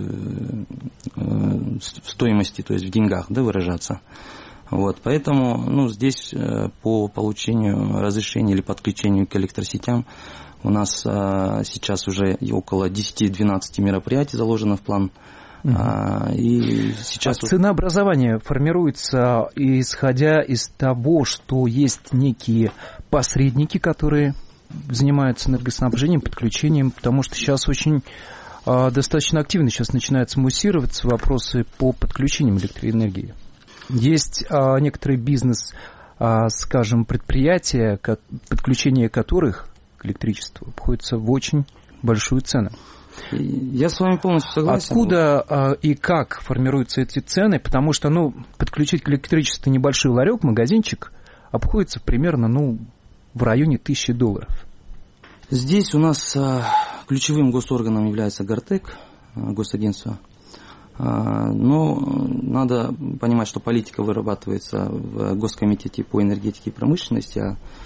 S20: в стоимости, то есть в деньгах, да, выражаться. Вот, поэтому здесь по получению разрешения или подключению к электросетям у нас сейчас уже около 10-12 мероприятий заложено в план. И сейчас
S19: ценообразование формируется исходя из того, что есть некие посредники, которые занимаются энергоснабжением, подключением, потому что сейчас очень достаточно активно сейчас начинают муссироваться вопросы по подключениям электроэнергии. Есть некоторый бизнес, скажем, предприятия, подключение которых к электричеству обходится в очень большую цену.
S20: Я с вами полностью согласен.
S19: Откуда и как формируются эти цены? Потому что, подключить к электричеству небольшой ларек, магазинчик обходится примерно, в районе $1000.
S20: Здесь у нас ключевым госорганом является ГОРТЭК, госагентство. Но надо понимать, что политика вырабатывается в Госкомитете по энергетике и промышленности,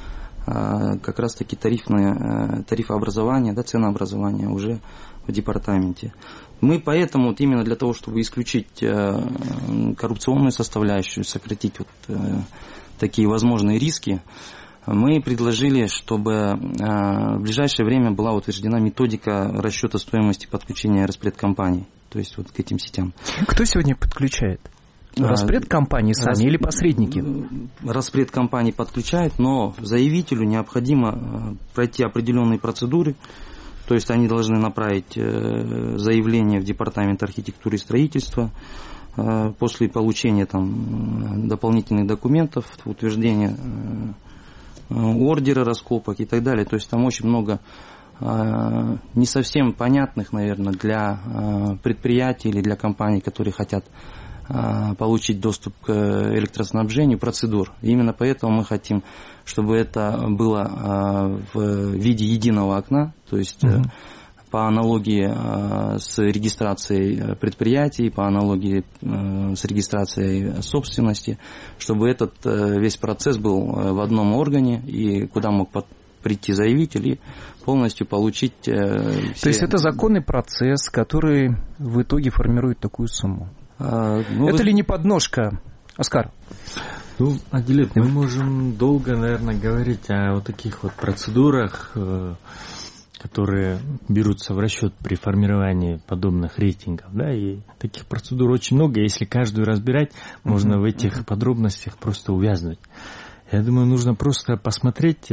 S20: а как раз-таки тарифообразование, ценообразование уже в департаменте. Мы поэтому, именно для того, чтобы исключить коррупционную составляющую, сократить такие возможные риски, мы предложили, чтобы в ближайшее время была утверждена методика расчета стоимости подключения распредкомпаний, то есть к этим сетям.
S19: Кто сегодня подключает? Распредкомпании сами или посредники?
S20: Распредкомпании подключают, но заявителю необходимо пройти определенные процедуры, то есть они должны направить заявление в Департамент архитектуры и строительства, после получения дополнительных документов, утверждения ордера раскопок и так далее. То есть там очень много не совсем понятных, наверное, для предприятий или для компаний, которые хотят получить доступ к электроснабжению, процедур. И именно поэтому мы хотим, чтобы это было в виде единого окна, то есть по аналогии с регистрацией предприятий, по аналогии с регистрацией собственности, чтобы этот весь процесс был в одном органе, и куда мог прийти заявитель и полностью получить все...
S19: То есть это законный процесс, который в итоге формирует такую сумму? Это ли не подножка, Оскар?
S21: Адилет, мы можем долго, наверное, говорить о таких процедурах, которые берутся в расчет при формировании подобных рейтингов, и таких процедур очень много. Если каждую разбирать, можно в этих подробностях просто увязнуть. Я думаю, нужно просто посмотреть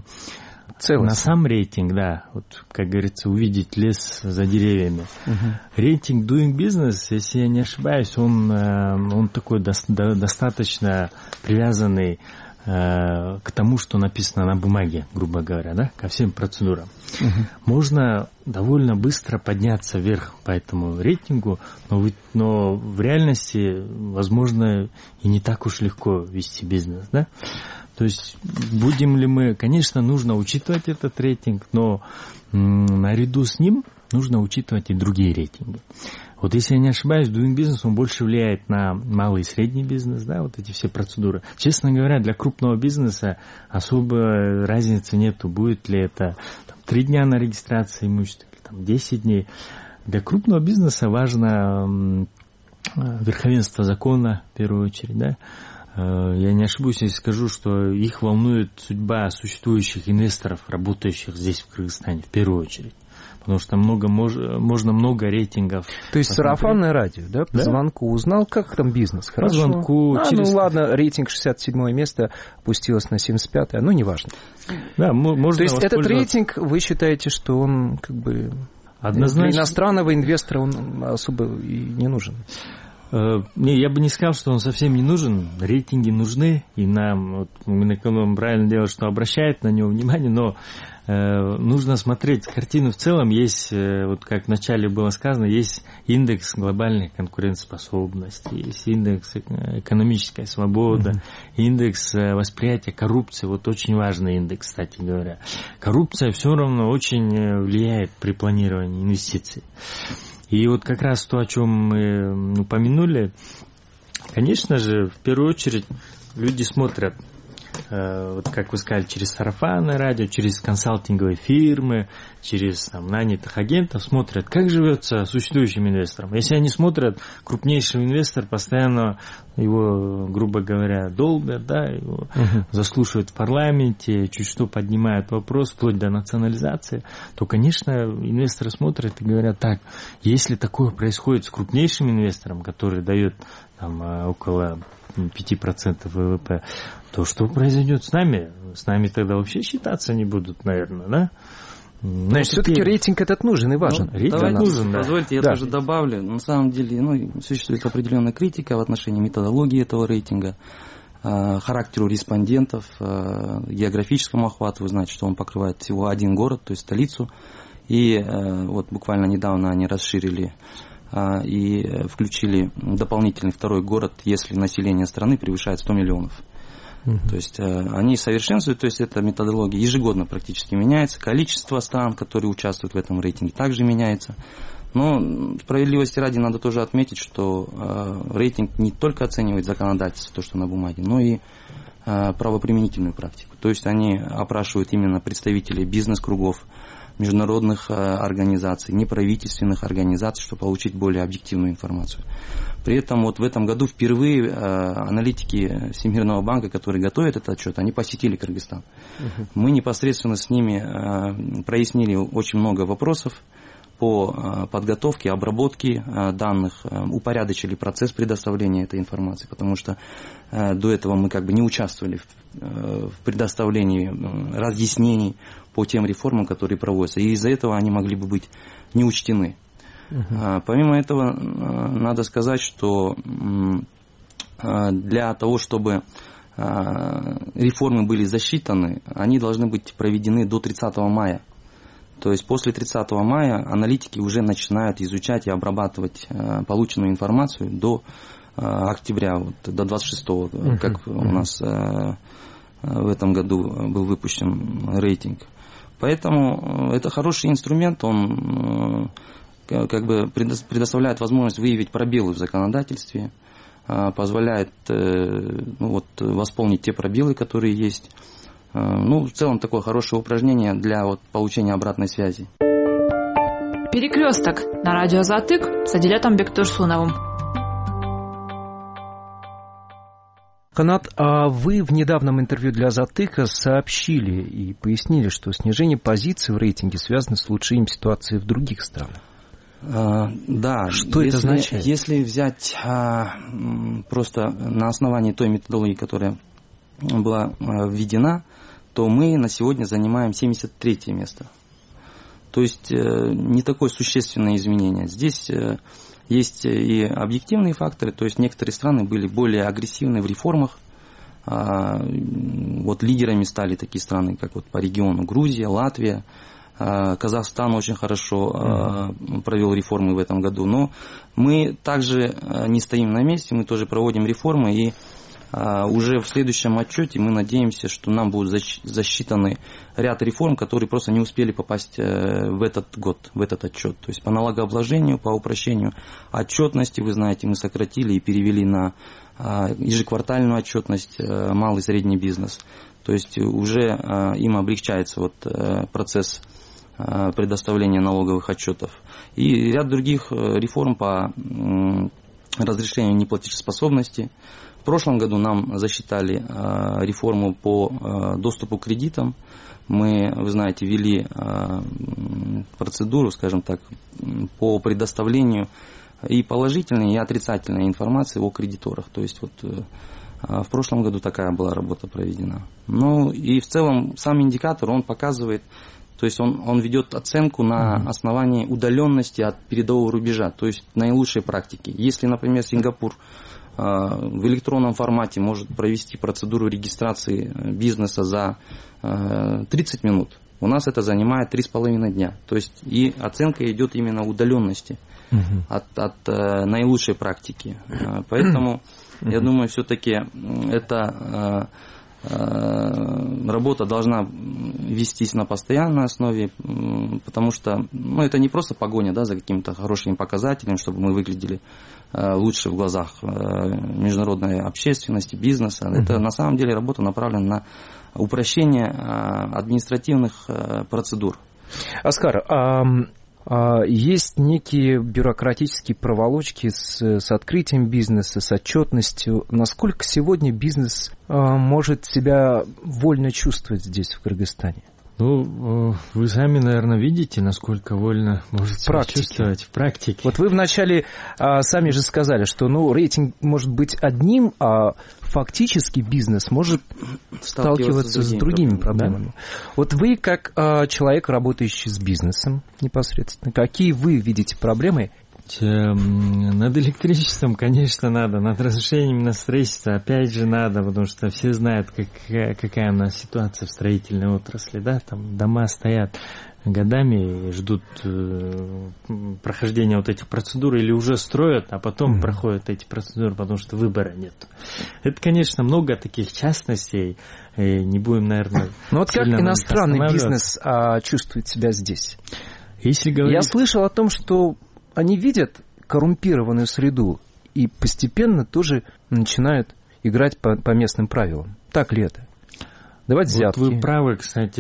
S21: на сам рейтинг, как говорится, увидеть лес за деревьями. Рейтинг Doing Business, если я не ошибаюсь, он такой достаточно привязанный к тому, что написано на бумаге, грубо говоря, ко всем процедурам. Можно довольно быстро подняться вверх по этому рейтингу, но в реальности, возможно, и не так уж легко вести бизнес, То есть будем ли мы, конечно, нужно учитывать этот рейтинг, но наряду с ним нужно учитывать и другие рейтинги. Если я не ошибаюсь, Doing Business, он больше влияет на малый и средний бизнес, эти все процедуры. Честно говоря, для крупного бизнеса особо разницы нету, будет ли это 3 дня на регистрации имущества или 10 дней. Для крупного бизнеса важно верховенство закона, в первую очередь, Я не ошибусь, если скажу, что их волнует судьба существующих инвесторов, работающих здесь, в Кыргызстане, в первую очередь. Потому что можно много рейтингов.
S19: То есть сарафанное радио, по звонку узнал, как там бизнес, хорошо?
S21: По звонку.
S19: Ладно, рейтинг 67 место опустилось на 75-е, неважно.
S21: Можно.
S19: То есть этот рейтинг, вы считаете, что он
S21: однозначно
S19: для иностранного инвестора он особо и не нужен?
S21: Я бы не сказал, что он совсем не нужен. Рейтинги нужны, и нам, вот, Минэконом правильно делает, что обращает на него внимание, но нужно смотреть картину в целом. Есть, вот как вначале было сказано, есть индекс глобальной конкурентоспособности, есть индекс экономической свободы, индекс восприятия коррупции. Вот очень важный индекс, кстати говоря. Коррупция все равно очень влияет при планировании инвестиций. И вот как раз то, о чем мы упомянули, конечно же, в первую очередь люди смотрят, вот как вы сказали, через сарафанное радио, через консалтинговые фирмы, через нанятых агентов, смотрят, как живется существующим инвесторам. Если они смотрят, крупнейший инвестор постоянно его, грубо говоря, долбят, да, его заслушивают в парламенте, чуть что поднимают вопрос, вплоть до национализации, то, конечно, инвесторы смотрят и говорят, так, если такое происходит с крупнейшим инвестором, который дает там около 5% ВВП, то что произойдет с нами? С нами тогда вообще считаться не будут, наверное, да?
S19: Но все-таки рейтинг этот нужен и важен.
S20: Рейтинг нужен, да. Позвольте, я тоже добавлю. На самом деле, существует определенная критика в отношении методологии этого рейтинга, характеру респондентов, географическому охвату. Вы знаете, что он покрывает всего один город, то есть столицу. И вот буквально недавно они расширили и включили дополнительный второй город, если население страны превышает 100 миллионов. То есть они совершенствуют, то есть эта методология ежегодно практически меняется, количество стран, которые участвуют в этом рейтинге, также меняется. Но справедливости ради надо тоже отметить, что рейтинг не только оценивает законодательство, то, что на бумаге, но и правоприменительную практику. То есть они опрашивают именно представителей бизнес-кругов, международных организаций, неправительственных организаций, чтобы получить более объективную информацию. При этом вот в этом году впервые аналитики Всемирного банка, которые готовят этот отчет, они посетили Кыргызстан. Мы непосредственно с ними прояснили очень много вопросов по подготовке, обработке данных, упорядочили процесс предоставления этой информации, потому что до этого мы как бы не участвовали в предоставлении разъяснений по тем реформам, которые проводятся. И из-за этого они могли бы быть не учтены. Помимо этого, надо сказать, что для того, чтобы реформы были засчитаны, они должны быть проведены до 30 мая. То есть после 30 мая аналитики уже начинают изучать и обрабатывать полученную информацию до октября, вот, до 26-го, как у нас в этом году был выпущен рейтинг. Поэтому это хороший инструмент, он как бы предоставляет возможность выявить пробелы в законодательстве, позволяет восполнить те пробелы, которые есть. В целом такое хорошее упражнение для получения обратной связи.
S4: Перекресток на радио Затык с Адилетом Бектурсуновым.
S19: Канат, а вы в недавнем интервью для Затыка сообщили и пояснили, что снижение позиций в рейтинге связано с улучшением ситуации в других странах.
S20: Да.
S19: Что это означает?
S20: Если взять просто на основании той методологии, которая была введена, то мы на сегодня занимаем 73-е место. То есть не такое существенное изменение. Здесь есть и объективные факторы, то есть некоторые страны были более агрессивны в реформах. Вот лидерами стали такие страны, как вот по региону Грузия, Латвия. Казахстан очень хорошо провел реформы в этом году. Но мы также не стоим на месте, мы тоже проводим реформы. И уже в следующем отчете мы надеемся, что нам будут засчитаны ряд реформ, которые просто не успели попасть в этот год, в этот отчет. То есть по налогообложению, по упрощению отчетности, вы знаете, мы сократили и перевели на ежеквартальную отчетность малый и средний бизнес. То есть уже им облегчается процесс предоставления налоговых отчетов. И ряд других реформ по разрешению неплатежеспособности. В прошлом году нам засчитали реформу по доступу к кредитам. Мы, вы знаете, ввели процедуру, скажем так, по предоставлению и положительной, и отрицательной информации о кредиторах. То есть в прошлом году такая была работа проведена. Ну и в целом сам индикатор, он показывает, То есть он ведет оценку на основании удаленности от передового рубежа, то есть наилучшей практики. Если, например, Сингапур в электронном формате может провести процедуру регистрации бизнеса за 30 минут, у нас это занимает 3,5 дня. То есть и оценка идет именно удаленности от наилучшей практики. Поэтому я думаю, все-таки эта работа должна вестись на постоянной основе, потому что это не просто погоня, да, за каким-то хорошим показателем, чтобы мы выглядели лучше в глазах международной общественности, бизнеса. Это на самом деле работа направлена на упрощение административных процедур.
S19: Оскар, есть некие бюрократические проволочки с открытием бизнеса, с отчетностью. Насколько сегодня бизнес может себя вольно чувствовать здесь, в Кыргызстане?
S21: Ну, вы сами, наверное, видите, насколько вольно может себя чувствовать в практике.
S19: Вот вы вначале сами же сказали, что рейтинг может быть одним, а фактически бизнес может сталкиваться с другими проблемами. Да? Вот вы, как человек, работающий с бизнесом непосредственно, какие вы видите проблемы?
S21: Над электричеством, конечно, надо, над разрешением на строительство опять же надо, потому что все знают, какая у нас ситуация в строительной отрасли, да, там дома стоят годами и ждут прохождения вот этих процедур, или уже строят, а потом проходят эти процедуры, потому что выбора нет. Это, конечно, много таких частностей, и не будем, наверное...
S19: Ну вот как иностранный бизнес чувствует себя здесь?
S21: Если говорить...
S19: Я слышал о том, что они видят коррумпированную среду и постепенно тоже начинают играть по местным правилам. Так ли это? Давайте взятки.
S21: Вот вы правы, кстати.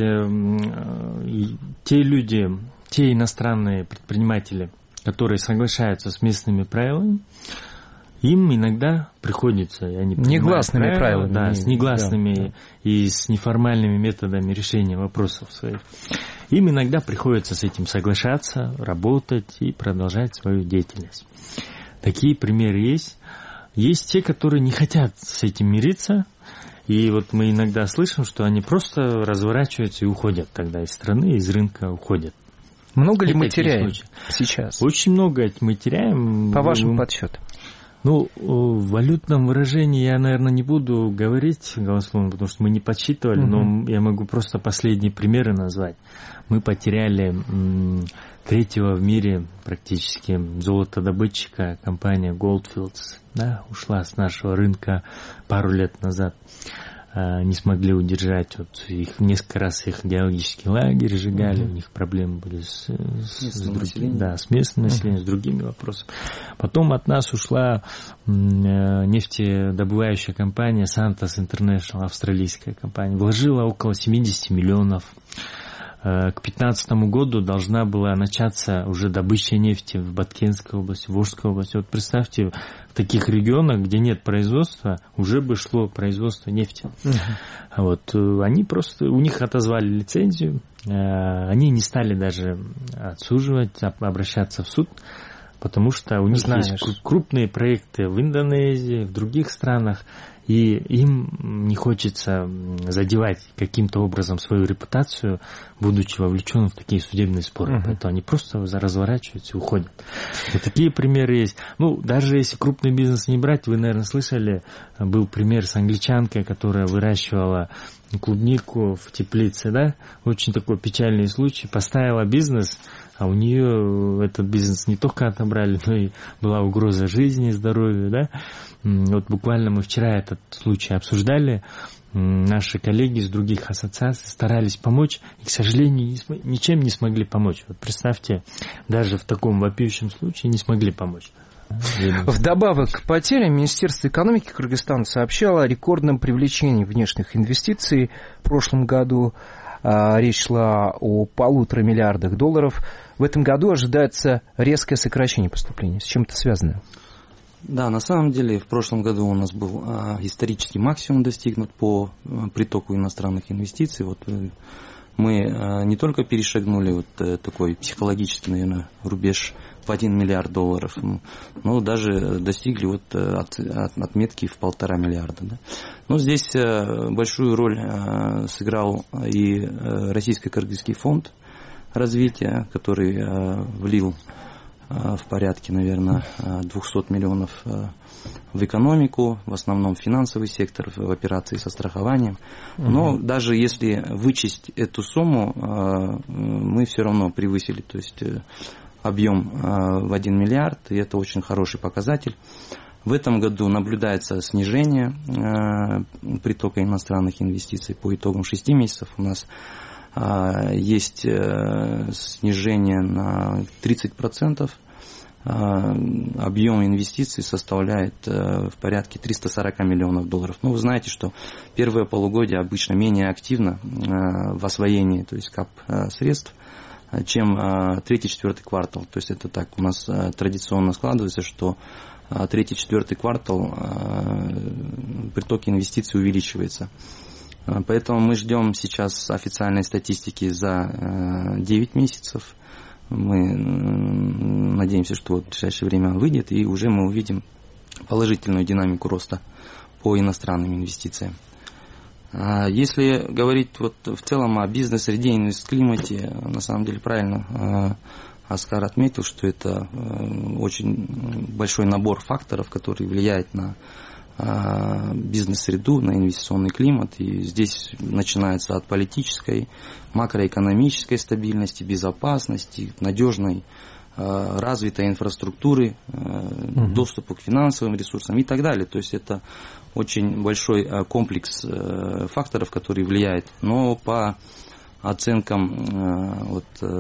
S21: Те люди, те иностранные предприниматели, которые соглашаются с местными правилами, им иногда приходится,
S19: негласными правилами.
S21: Да, с негласными и с неформальными методами решения вопросов своих. Им иногда приходится с этим соглашаться, работать и продолжать свою деятельность. Такие примеры есть. Есть те, которые не хотят с этим мириться. И вот мы иногда слышим, что они просто разворачиваются и уходят тогда из страны, из рынка уходят.
S19: Много ли мы теряем сейчас?
S21: Очень много мы теряем.
S19: По вашим подсчетам?
S21: Ну, в валютном выражении я, наверное, не буду говорить голословно, потому что мы не подсчитывали, но я могу просто последние примеры назвать. Мы потеряли третьего в мире практически золотодобытчика, компания Goldfields, да, ушла с нашего рынка пару лет назад. Не смогли удержать, вот их несколько раз их геологический лагерь сжигали, у них проблемы были с местным населением, с другими вопросами. Потом от нас ушла нефтедобывающая компания Santos International, австралийская компания, вложила около 70 миллионов. К 2015 году должна была начаться уже добыча нефти в Баткенской области, в Волжской области. Вот представьте, в таких регионах, где нет производства, уже бы шло производство нефти. Вот, они просто, у них отозвали лицензию, они не стали даже отсуживать, обращаться в суд, потому что у них есть крупные проекты в Индонезии, в других странах, и им не хочется задевать каким-то образом свою репутацию, будучи вовлеченным в такие судебные споры. Поэтому они просто разворачиваются и уходят. Вот такие примеры есть. Ну, даже если крупный бизнес не брать, вы, наверное, слышали, был пример с англичанкой, которая выращивала клубнику в теплице, да? Очень такой печальный случай. Поставила бизнес, а у нее этот бизнес не только отобрали, но и была угроза жизни и здоровью, да? Вот буквально мы вчера этот случай обсуждали. Наши коллеги из других ассоциаций старались помочь, и, к сожалению, ничем не смогли помочь. Вот представьте, даже в таком вопиющем случае не смогли помочь.
S19: Вдобавок к потерям, Министерство экономики Кыргызстана сообщало о рекордном привлечении внешних инвестиций в прошлом году. Речь шла о $1,5 миллиарда. В этом году ожидается резкое сокращение поступлений. С чем это связано?
S20: Да, на самом деле в прошлом году у нас был исторический максимум достигнут по притоку иностранных инвестиций. Вот мы не только перешагнули вот такой психологический, наверное, рубеж в $1 миллиард, но даже достигли вот отметки в $1,5 миллиарда. Да. Но здесь большую роль сыграл и Российско-Кыргызский фонд развития, который влил в порядке, наверное, 200 миллионов в экономику, в основном финансовый сектор, в операции со страхованием. Но даже если вычесть эту сумму, мы все равно превысили, то есть объем в 1 миллиард, и это очень хороший показатель. В этом году наблюдается снижение притока иностранных инвестиций. По итогам 6 месяцев у нас есть снижение на 30%. Объем инвестиций составляет в порядке 340 миллионов долларов. Ну, вы знаете, что первое полугодие обычно менее активно в освоении, то есть кап средств, чем 3-4 квартал. То есть это так у нас традиционно складывается, что 3-4 квартал приток инвестиций увеличивается. Поэтому мы ждем сейчас официальной статистики за 9 месяцев. Мы надеемся, что в ближайшее время выйдет, и уже мы увидим положительную динамику роста по иностранным инвестициям. Если говорить вот в целом о бизнес-среде и инвест-климате, на самом деле правильно Оскар отметил, что это очень большой набор факторов, который влияет на бизнес-среду, на инвестиционный климат. И здесь начинается от политической, макроэкономической стабильности, безопасности, надежной, развитой инфраструктуры, доступа к финансовым ресурсам и так далее. То есть это очень большой комплекс факторов, которые влияют. Но по оценкам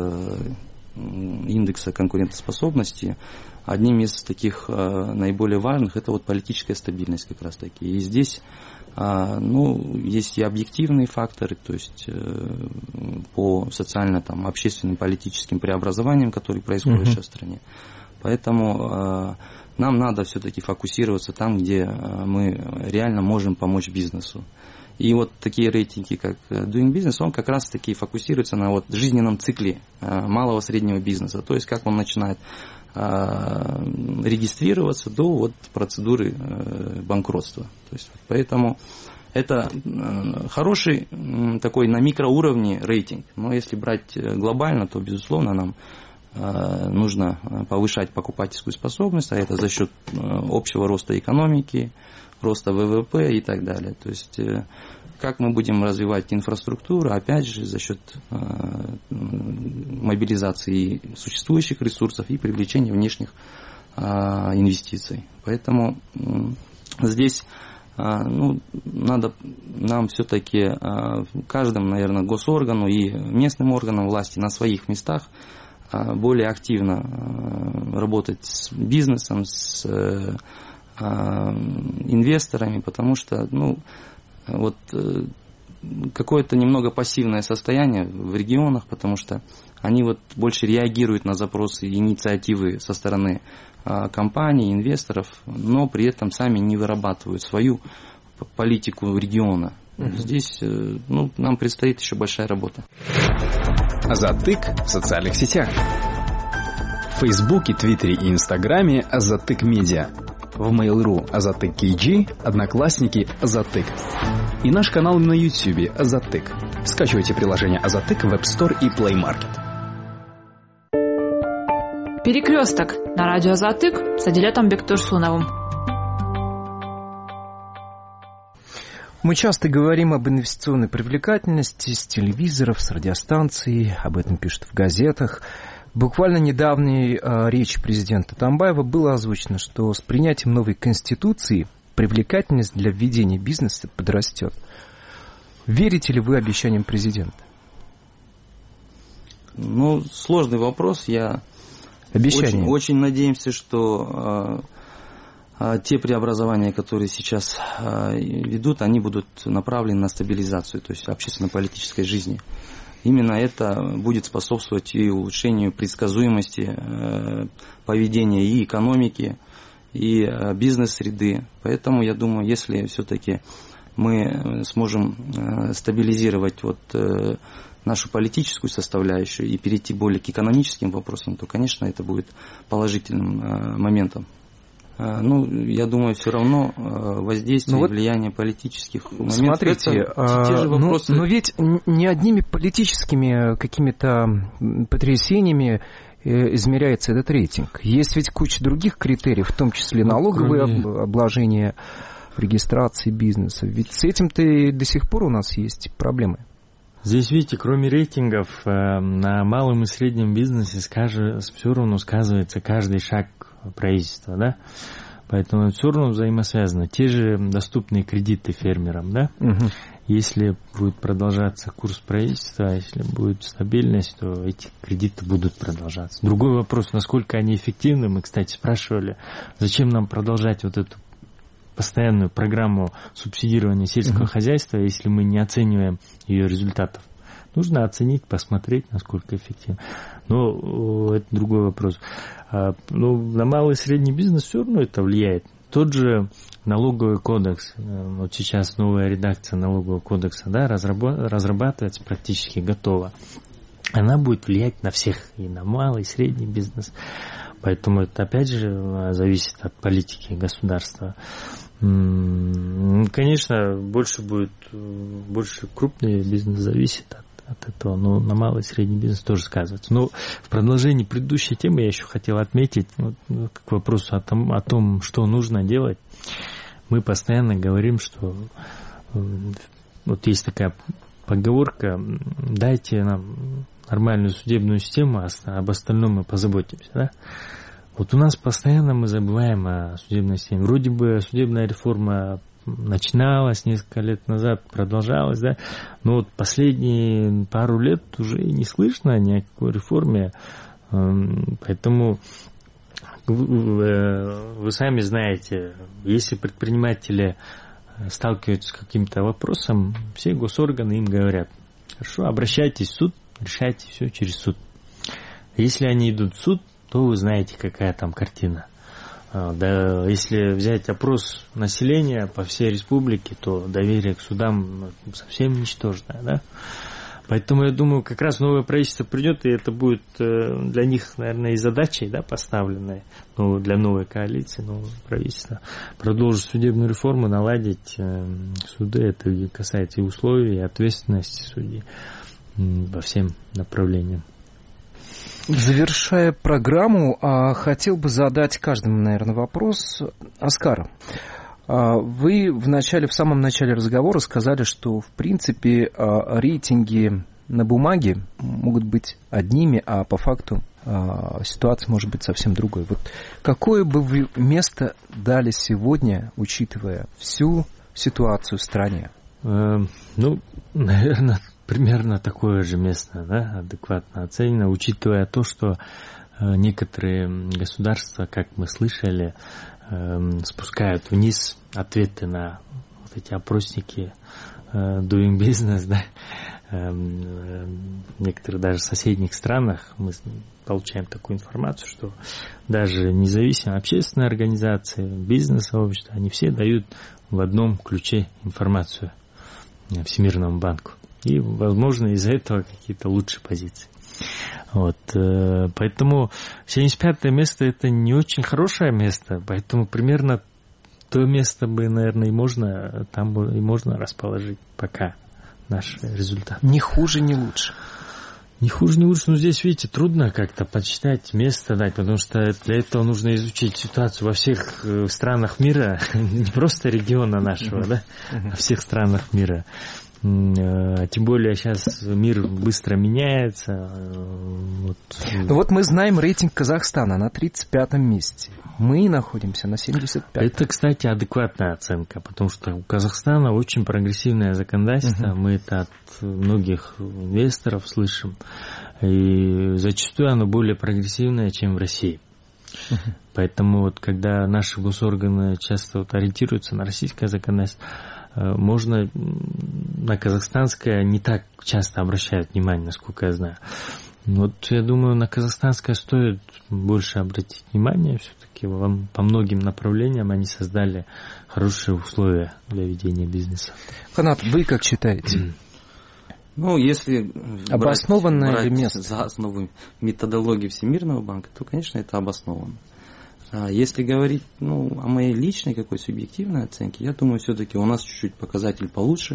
S20: индекса конкурентоспособности, одним из таких наиболее важных это вот политическая стабильность как раз таки. И здесь есть и объективные факторы, то есть по социально-общественным политическим преобразованиям, которые происходят сейчас в стране. Поэтому нам надо все-таки фокусироваться там, где мы реально можем помочь бизнесу. И вот такие рейтинги, как Doing Business, он как раз таки фокусируется на жизненном цикле малого среднего бизнеса. То есть как он начинает регистрироваться до процедуры банкротства. То есть, поэтому это хороший такой на микроуровне рейтинг. Но если брать глобально, то, безусловно, нам нужно повышать покупательскую способность, а это за счет общего роста экономики, роста ВВП и так далее. То есть как мы будем развивать инфраструктуру, опять же, за счет мобилизации существующих ресурсов и привлечения внешних инвестиций. Поэтому здесь надо нам все-таки каждому, наверное, госоргану и местным органам власти на своих местах более активно работать с бизнесом, с инвесторами, потому что какое-то немного пассивное состояние в регионах, потому что они больше реагируют на запросы и инициативы со стороны компаний, инвесторов, но при этом сами не вырабатывают свою политику региона. Здесь нам предстоит еще большая работа.
S18: Азатык в социальных сетях. В Фейсбуке, Твиттере и Инстаграме Азатык Медиа. В Mail.ru Азатык KG, Одноклассники Азатык. И наш канал на YouTube Азатык. Скачивайте приложение Азатык в App Store и Play Market.
S4: Перекресток на радио Азатык с Адилетом Бектурсуновым.
S19: Мы часто говорим об инвестиционной привлекательности с телевизоров, с радиостанций, об этом пишут в газетах. Буквально недавней речи президента Атамбаева было озвучено, что с принятием новой конституции привлекательность для введения бизнеса подрастет. Верите ли вы обещаниям президента?
S20: Сложный вопрос. Очень надеемся, что те преобразования, которые сейчас ведут, они будут направлены на стабилизацию, то есть общественно-политической жизни. Именно это будет способствовать и улучшению предсказуемости поведения и экономики, и бизнес-среды. Поэтому, я думаю, если все-таки мы сможем стабилизировать нашу политическую составляющую и перейти более к экономическим вопросам, то, конечно, это будет положительным моментом Я думаю, все равно воздействие и влияние политических моментов.
S19: Смотрите,
S20: те же вопросы...
S19: но ведь не одними политическими какими-то потрясениями измеряется этот рейтинг. Есть ведь куча других критериев, в том числе налоговые обложения, регистрации бизнеса. Ведь с этим-то до сих пор у нас есть проблемы.
S21: Здесь, видите, кроме рейтингов, на малом и среднем бизнесе все равно сказывается каждый шаг правительства, да? Поэтому все равно взаимосвязано. Те же доступные кредиты фермерам, да? Если будет продолжаться курс правительства, если будет стабильность, то эти кредиты будут продолжаться. Другой вопрос, насколько они эффективны. Мы, кстати, спрашивали, зачем нам продолжать вот эту постоянную программу субсидирования сельского хозяйства, если мы не оцениваем ее результатов. Нужно оценить, посмотреть, насколько эффективно. Но это другой вопрос. На малый и средний бизнес все равно это влияет. Тот же налоговый кодекс, вот сейчас новая редакция налогового кодекса, да, разрабатывается, практически готова. Она будет влиять на всех, и на малый, и средний бизнес. Поэтому это, опять же, зависит от политики государства. Конечно, больше крупный бизнес зависит от этого, но на малый и средний бизнес тоже сказывается. Но в продолжении предыдущей темы я еще хотел отметить, к вопросу о том, что нужно делать. Мы постоянно говорим, что вот есть такая поговорка: дайте нам нормальную судебную систему, а об остальном мы позаботимся, да? Вот у нас постоянно мы забываем о судебной системе. Вроде бы судебная реформа начиналась несколько лет назад, продолжалась, да, но вот последние пару лет уже не слышно ни о какой реформе, поэтому вы сами знаете, если предприниматели сталкиваются с каким-то вопросом, все госорганы им говорят: хорошо, обращайтесь в суд, решайте все через суд. Если они идут в суд, то вы знаете, какая там картина. Да, если взять опрос населения по всей республике, то доверие к судам совсем ничтожное, да? Поэтому я думаю, как раз новое правительство придет, и это будет для них, наверное, и задачей, да, поставленной, для новой коалиции, нового правительства, продолжить судебную реформу, наладить суды. Это касается и условий, и ответственности судей по всем направлениям.
S19: Завершая программу, хотел бы задать каждому, наверное, вопрос. Оскар, вы в самом начале разговора сказали, что, в принципе, рейтинги на бумаге могут быть одними, а по факту ситуация может быть совсем другой. Вот какое бы вы место дали сегодня, учитывая всю ситуацию в стране?
S21: Наверное, примерно такое же место, да, адекватно оценено, учитывая то, что некоторые государства, как мы слышали, спускают вниз ответы на вот эти опросники Doing Business, да. В некоторых даже соседних странах мы получаем такую информацию, что даже независимые общественные организации, бизнес-сообщества, они все дают в одном ключе информацию Всемирному банку. И, возможно, из-за этого какие-то лучшие позиции. Вот. Поэтому 75-е место – это не очень хорошее место, поэтому примерно то место бы, наверное, там и можно расположить пока наш результат.
S19: Не хуже, не лучше.
S21: Не хуже, не лучше. Но здесь, видите, трудно как-то подсчитать место дать, потому что для этого нужно изучить ситуацию во всех странах мира, не просто региона нашего, да, а во всех странах мира. Тем более сейчас мир быстро меняется.
S19: Вот мы знаем рейтинг Казахстана на 35-м месте. Мы находимся на 75-м.
S21: Это, кстати, адекватная оценка, потому что у Казахстана очень прогрессивное законодательство. Мы это от многих инвесторов слышим. И зачастую оно более прогрессивное, чем в России. Поэтому вот когда наши госорганы часто ориентируются на российское законодательство, можно на казахстанское не так часто обращают внимание, насколько я знаю. Вот я думаю, на казахстанское стоит больше обратить внимание. Все-таки по многим направлениям они создали хорошие условия для ведения бизнеса.
S19: Канат, вы как считаете?
S20: Если
S19: обоснованное
S20: брать
S19: место
S20: за основу методологии Всемирного банка, то, конечно, это обосновано. Если говорить о моей личной какой субъективной оценке, я думаю, все-таки у нас чуть-чуть показатель получше.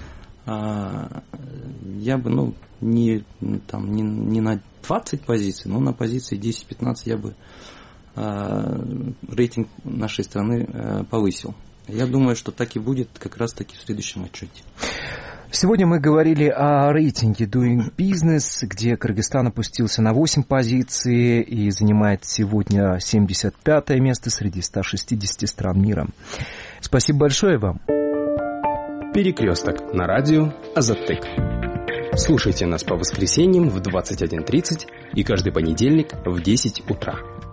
S20: Я бы не на 20 позиций, но на позиции 10-15 я бы рейтинг нашей страны повысил. Я думаю, что так и будет как раз-таки в следующем отчете.
S19: Сегодня мы говорили о рейтинге Doing Business, где Кыргызстан опустился на 8 позиций и занимает сегодня 75-е место среди 160 стран мира. Спасибо большое вам.
S18: Перекресток на радио Азаттык. Слушайте нас по воскресеньям в 21:30 и каждый понедельник в 10 утра.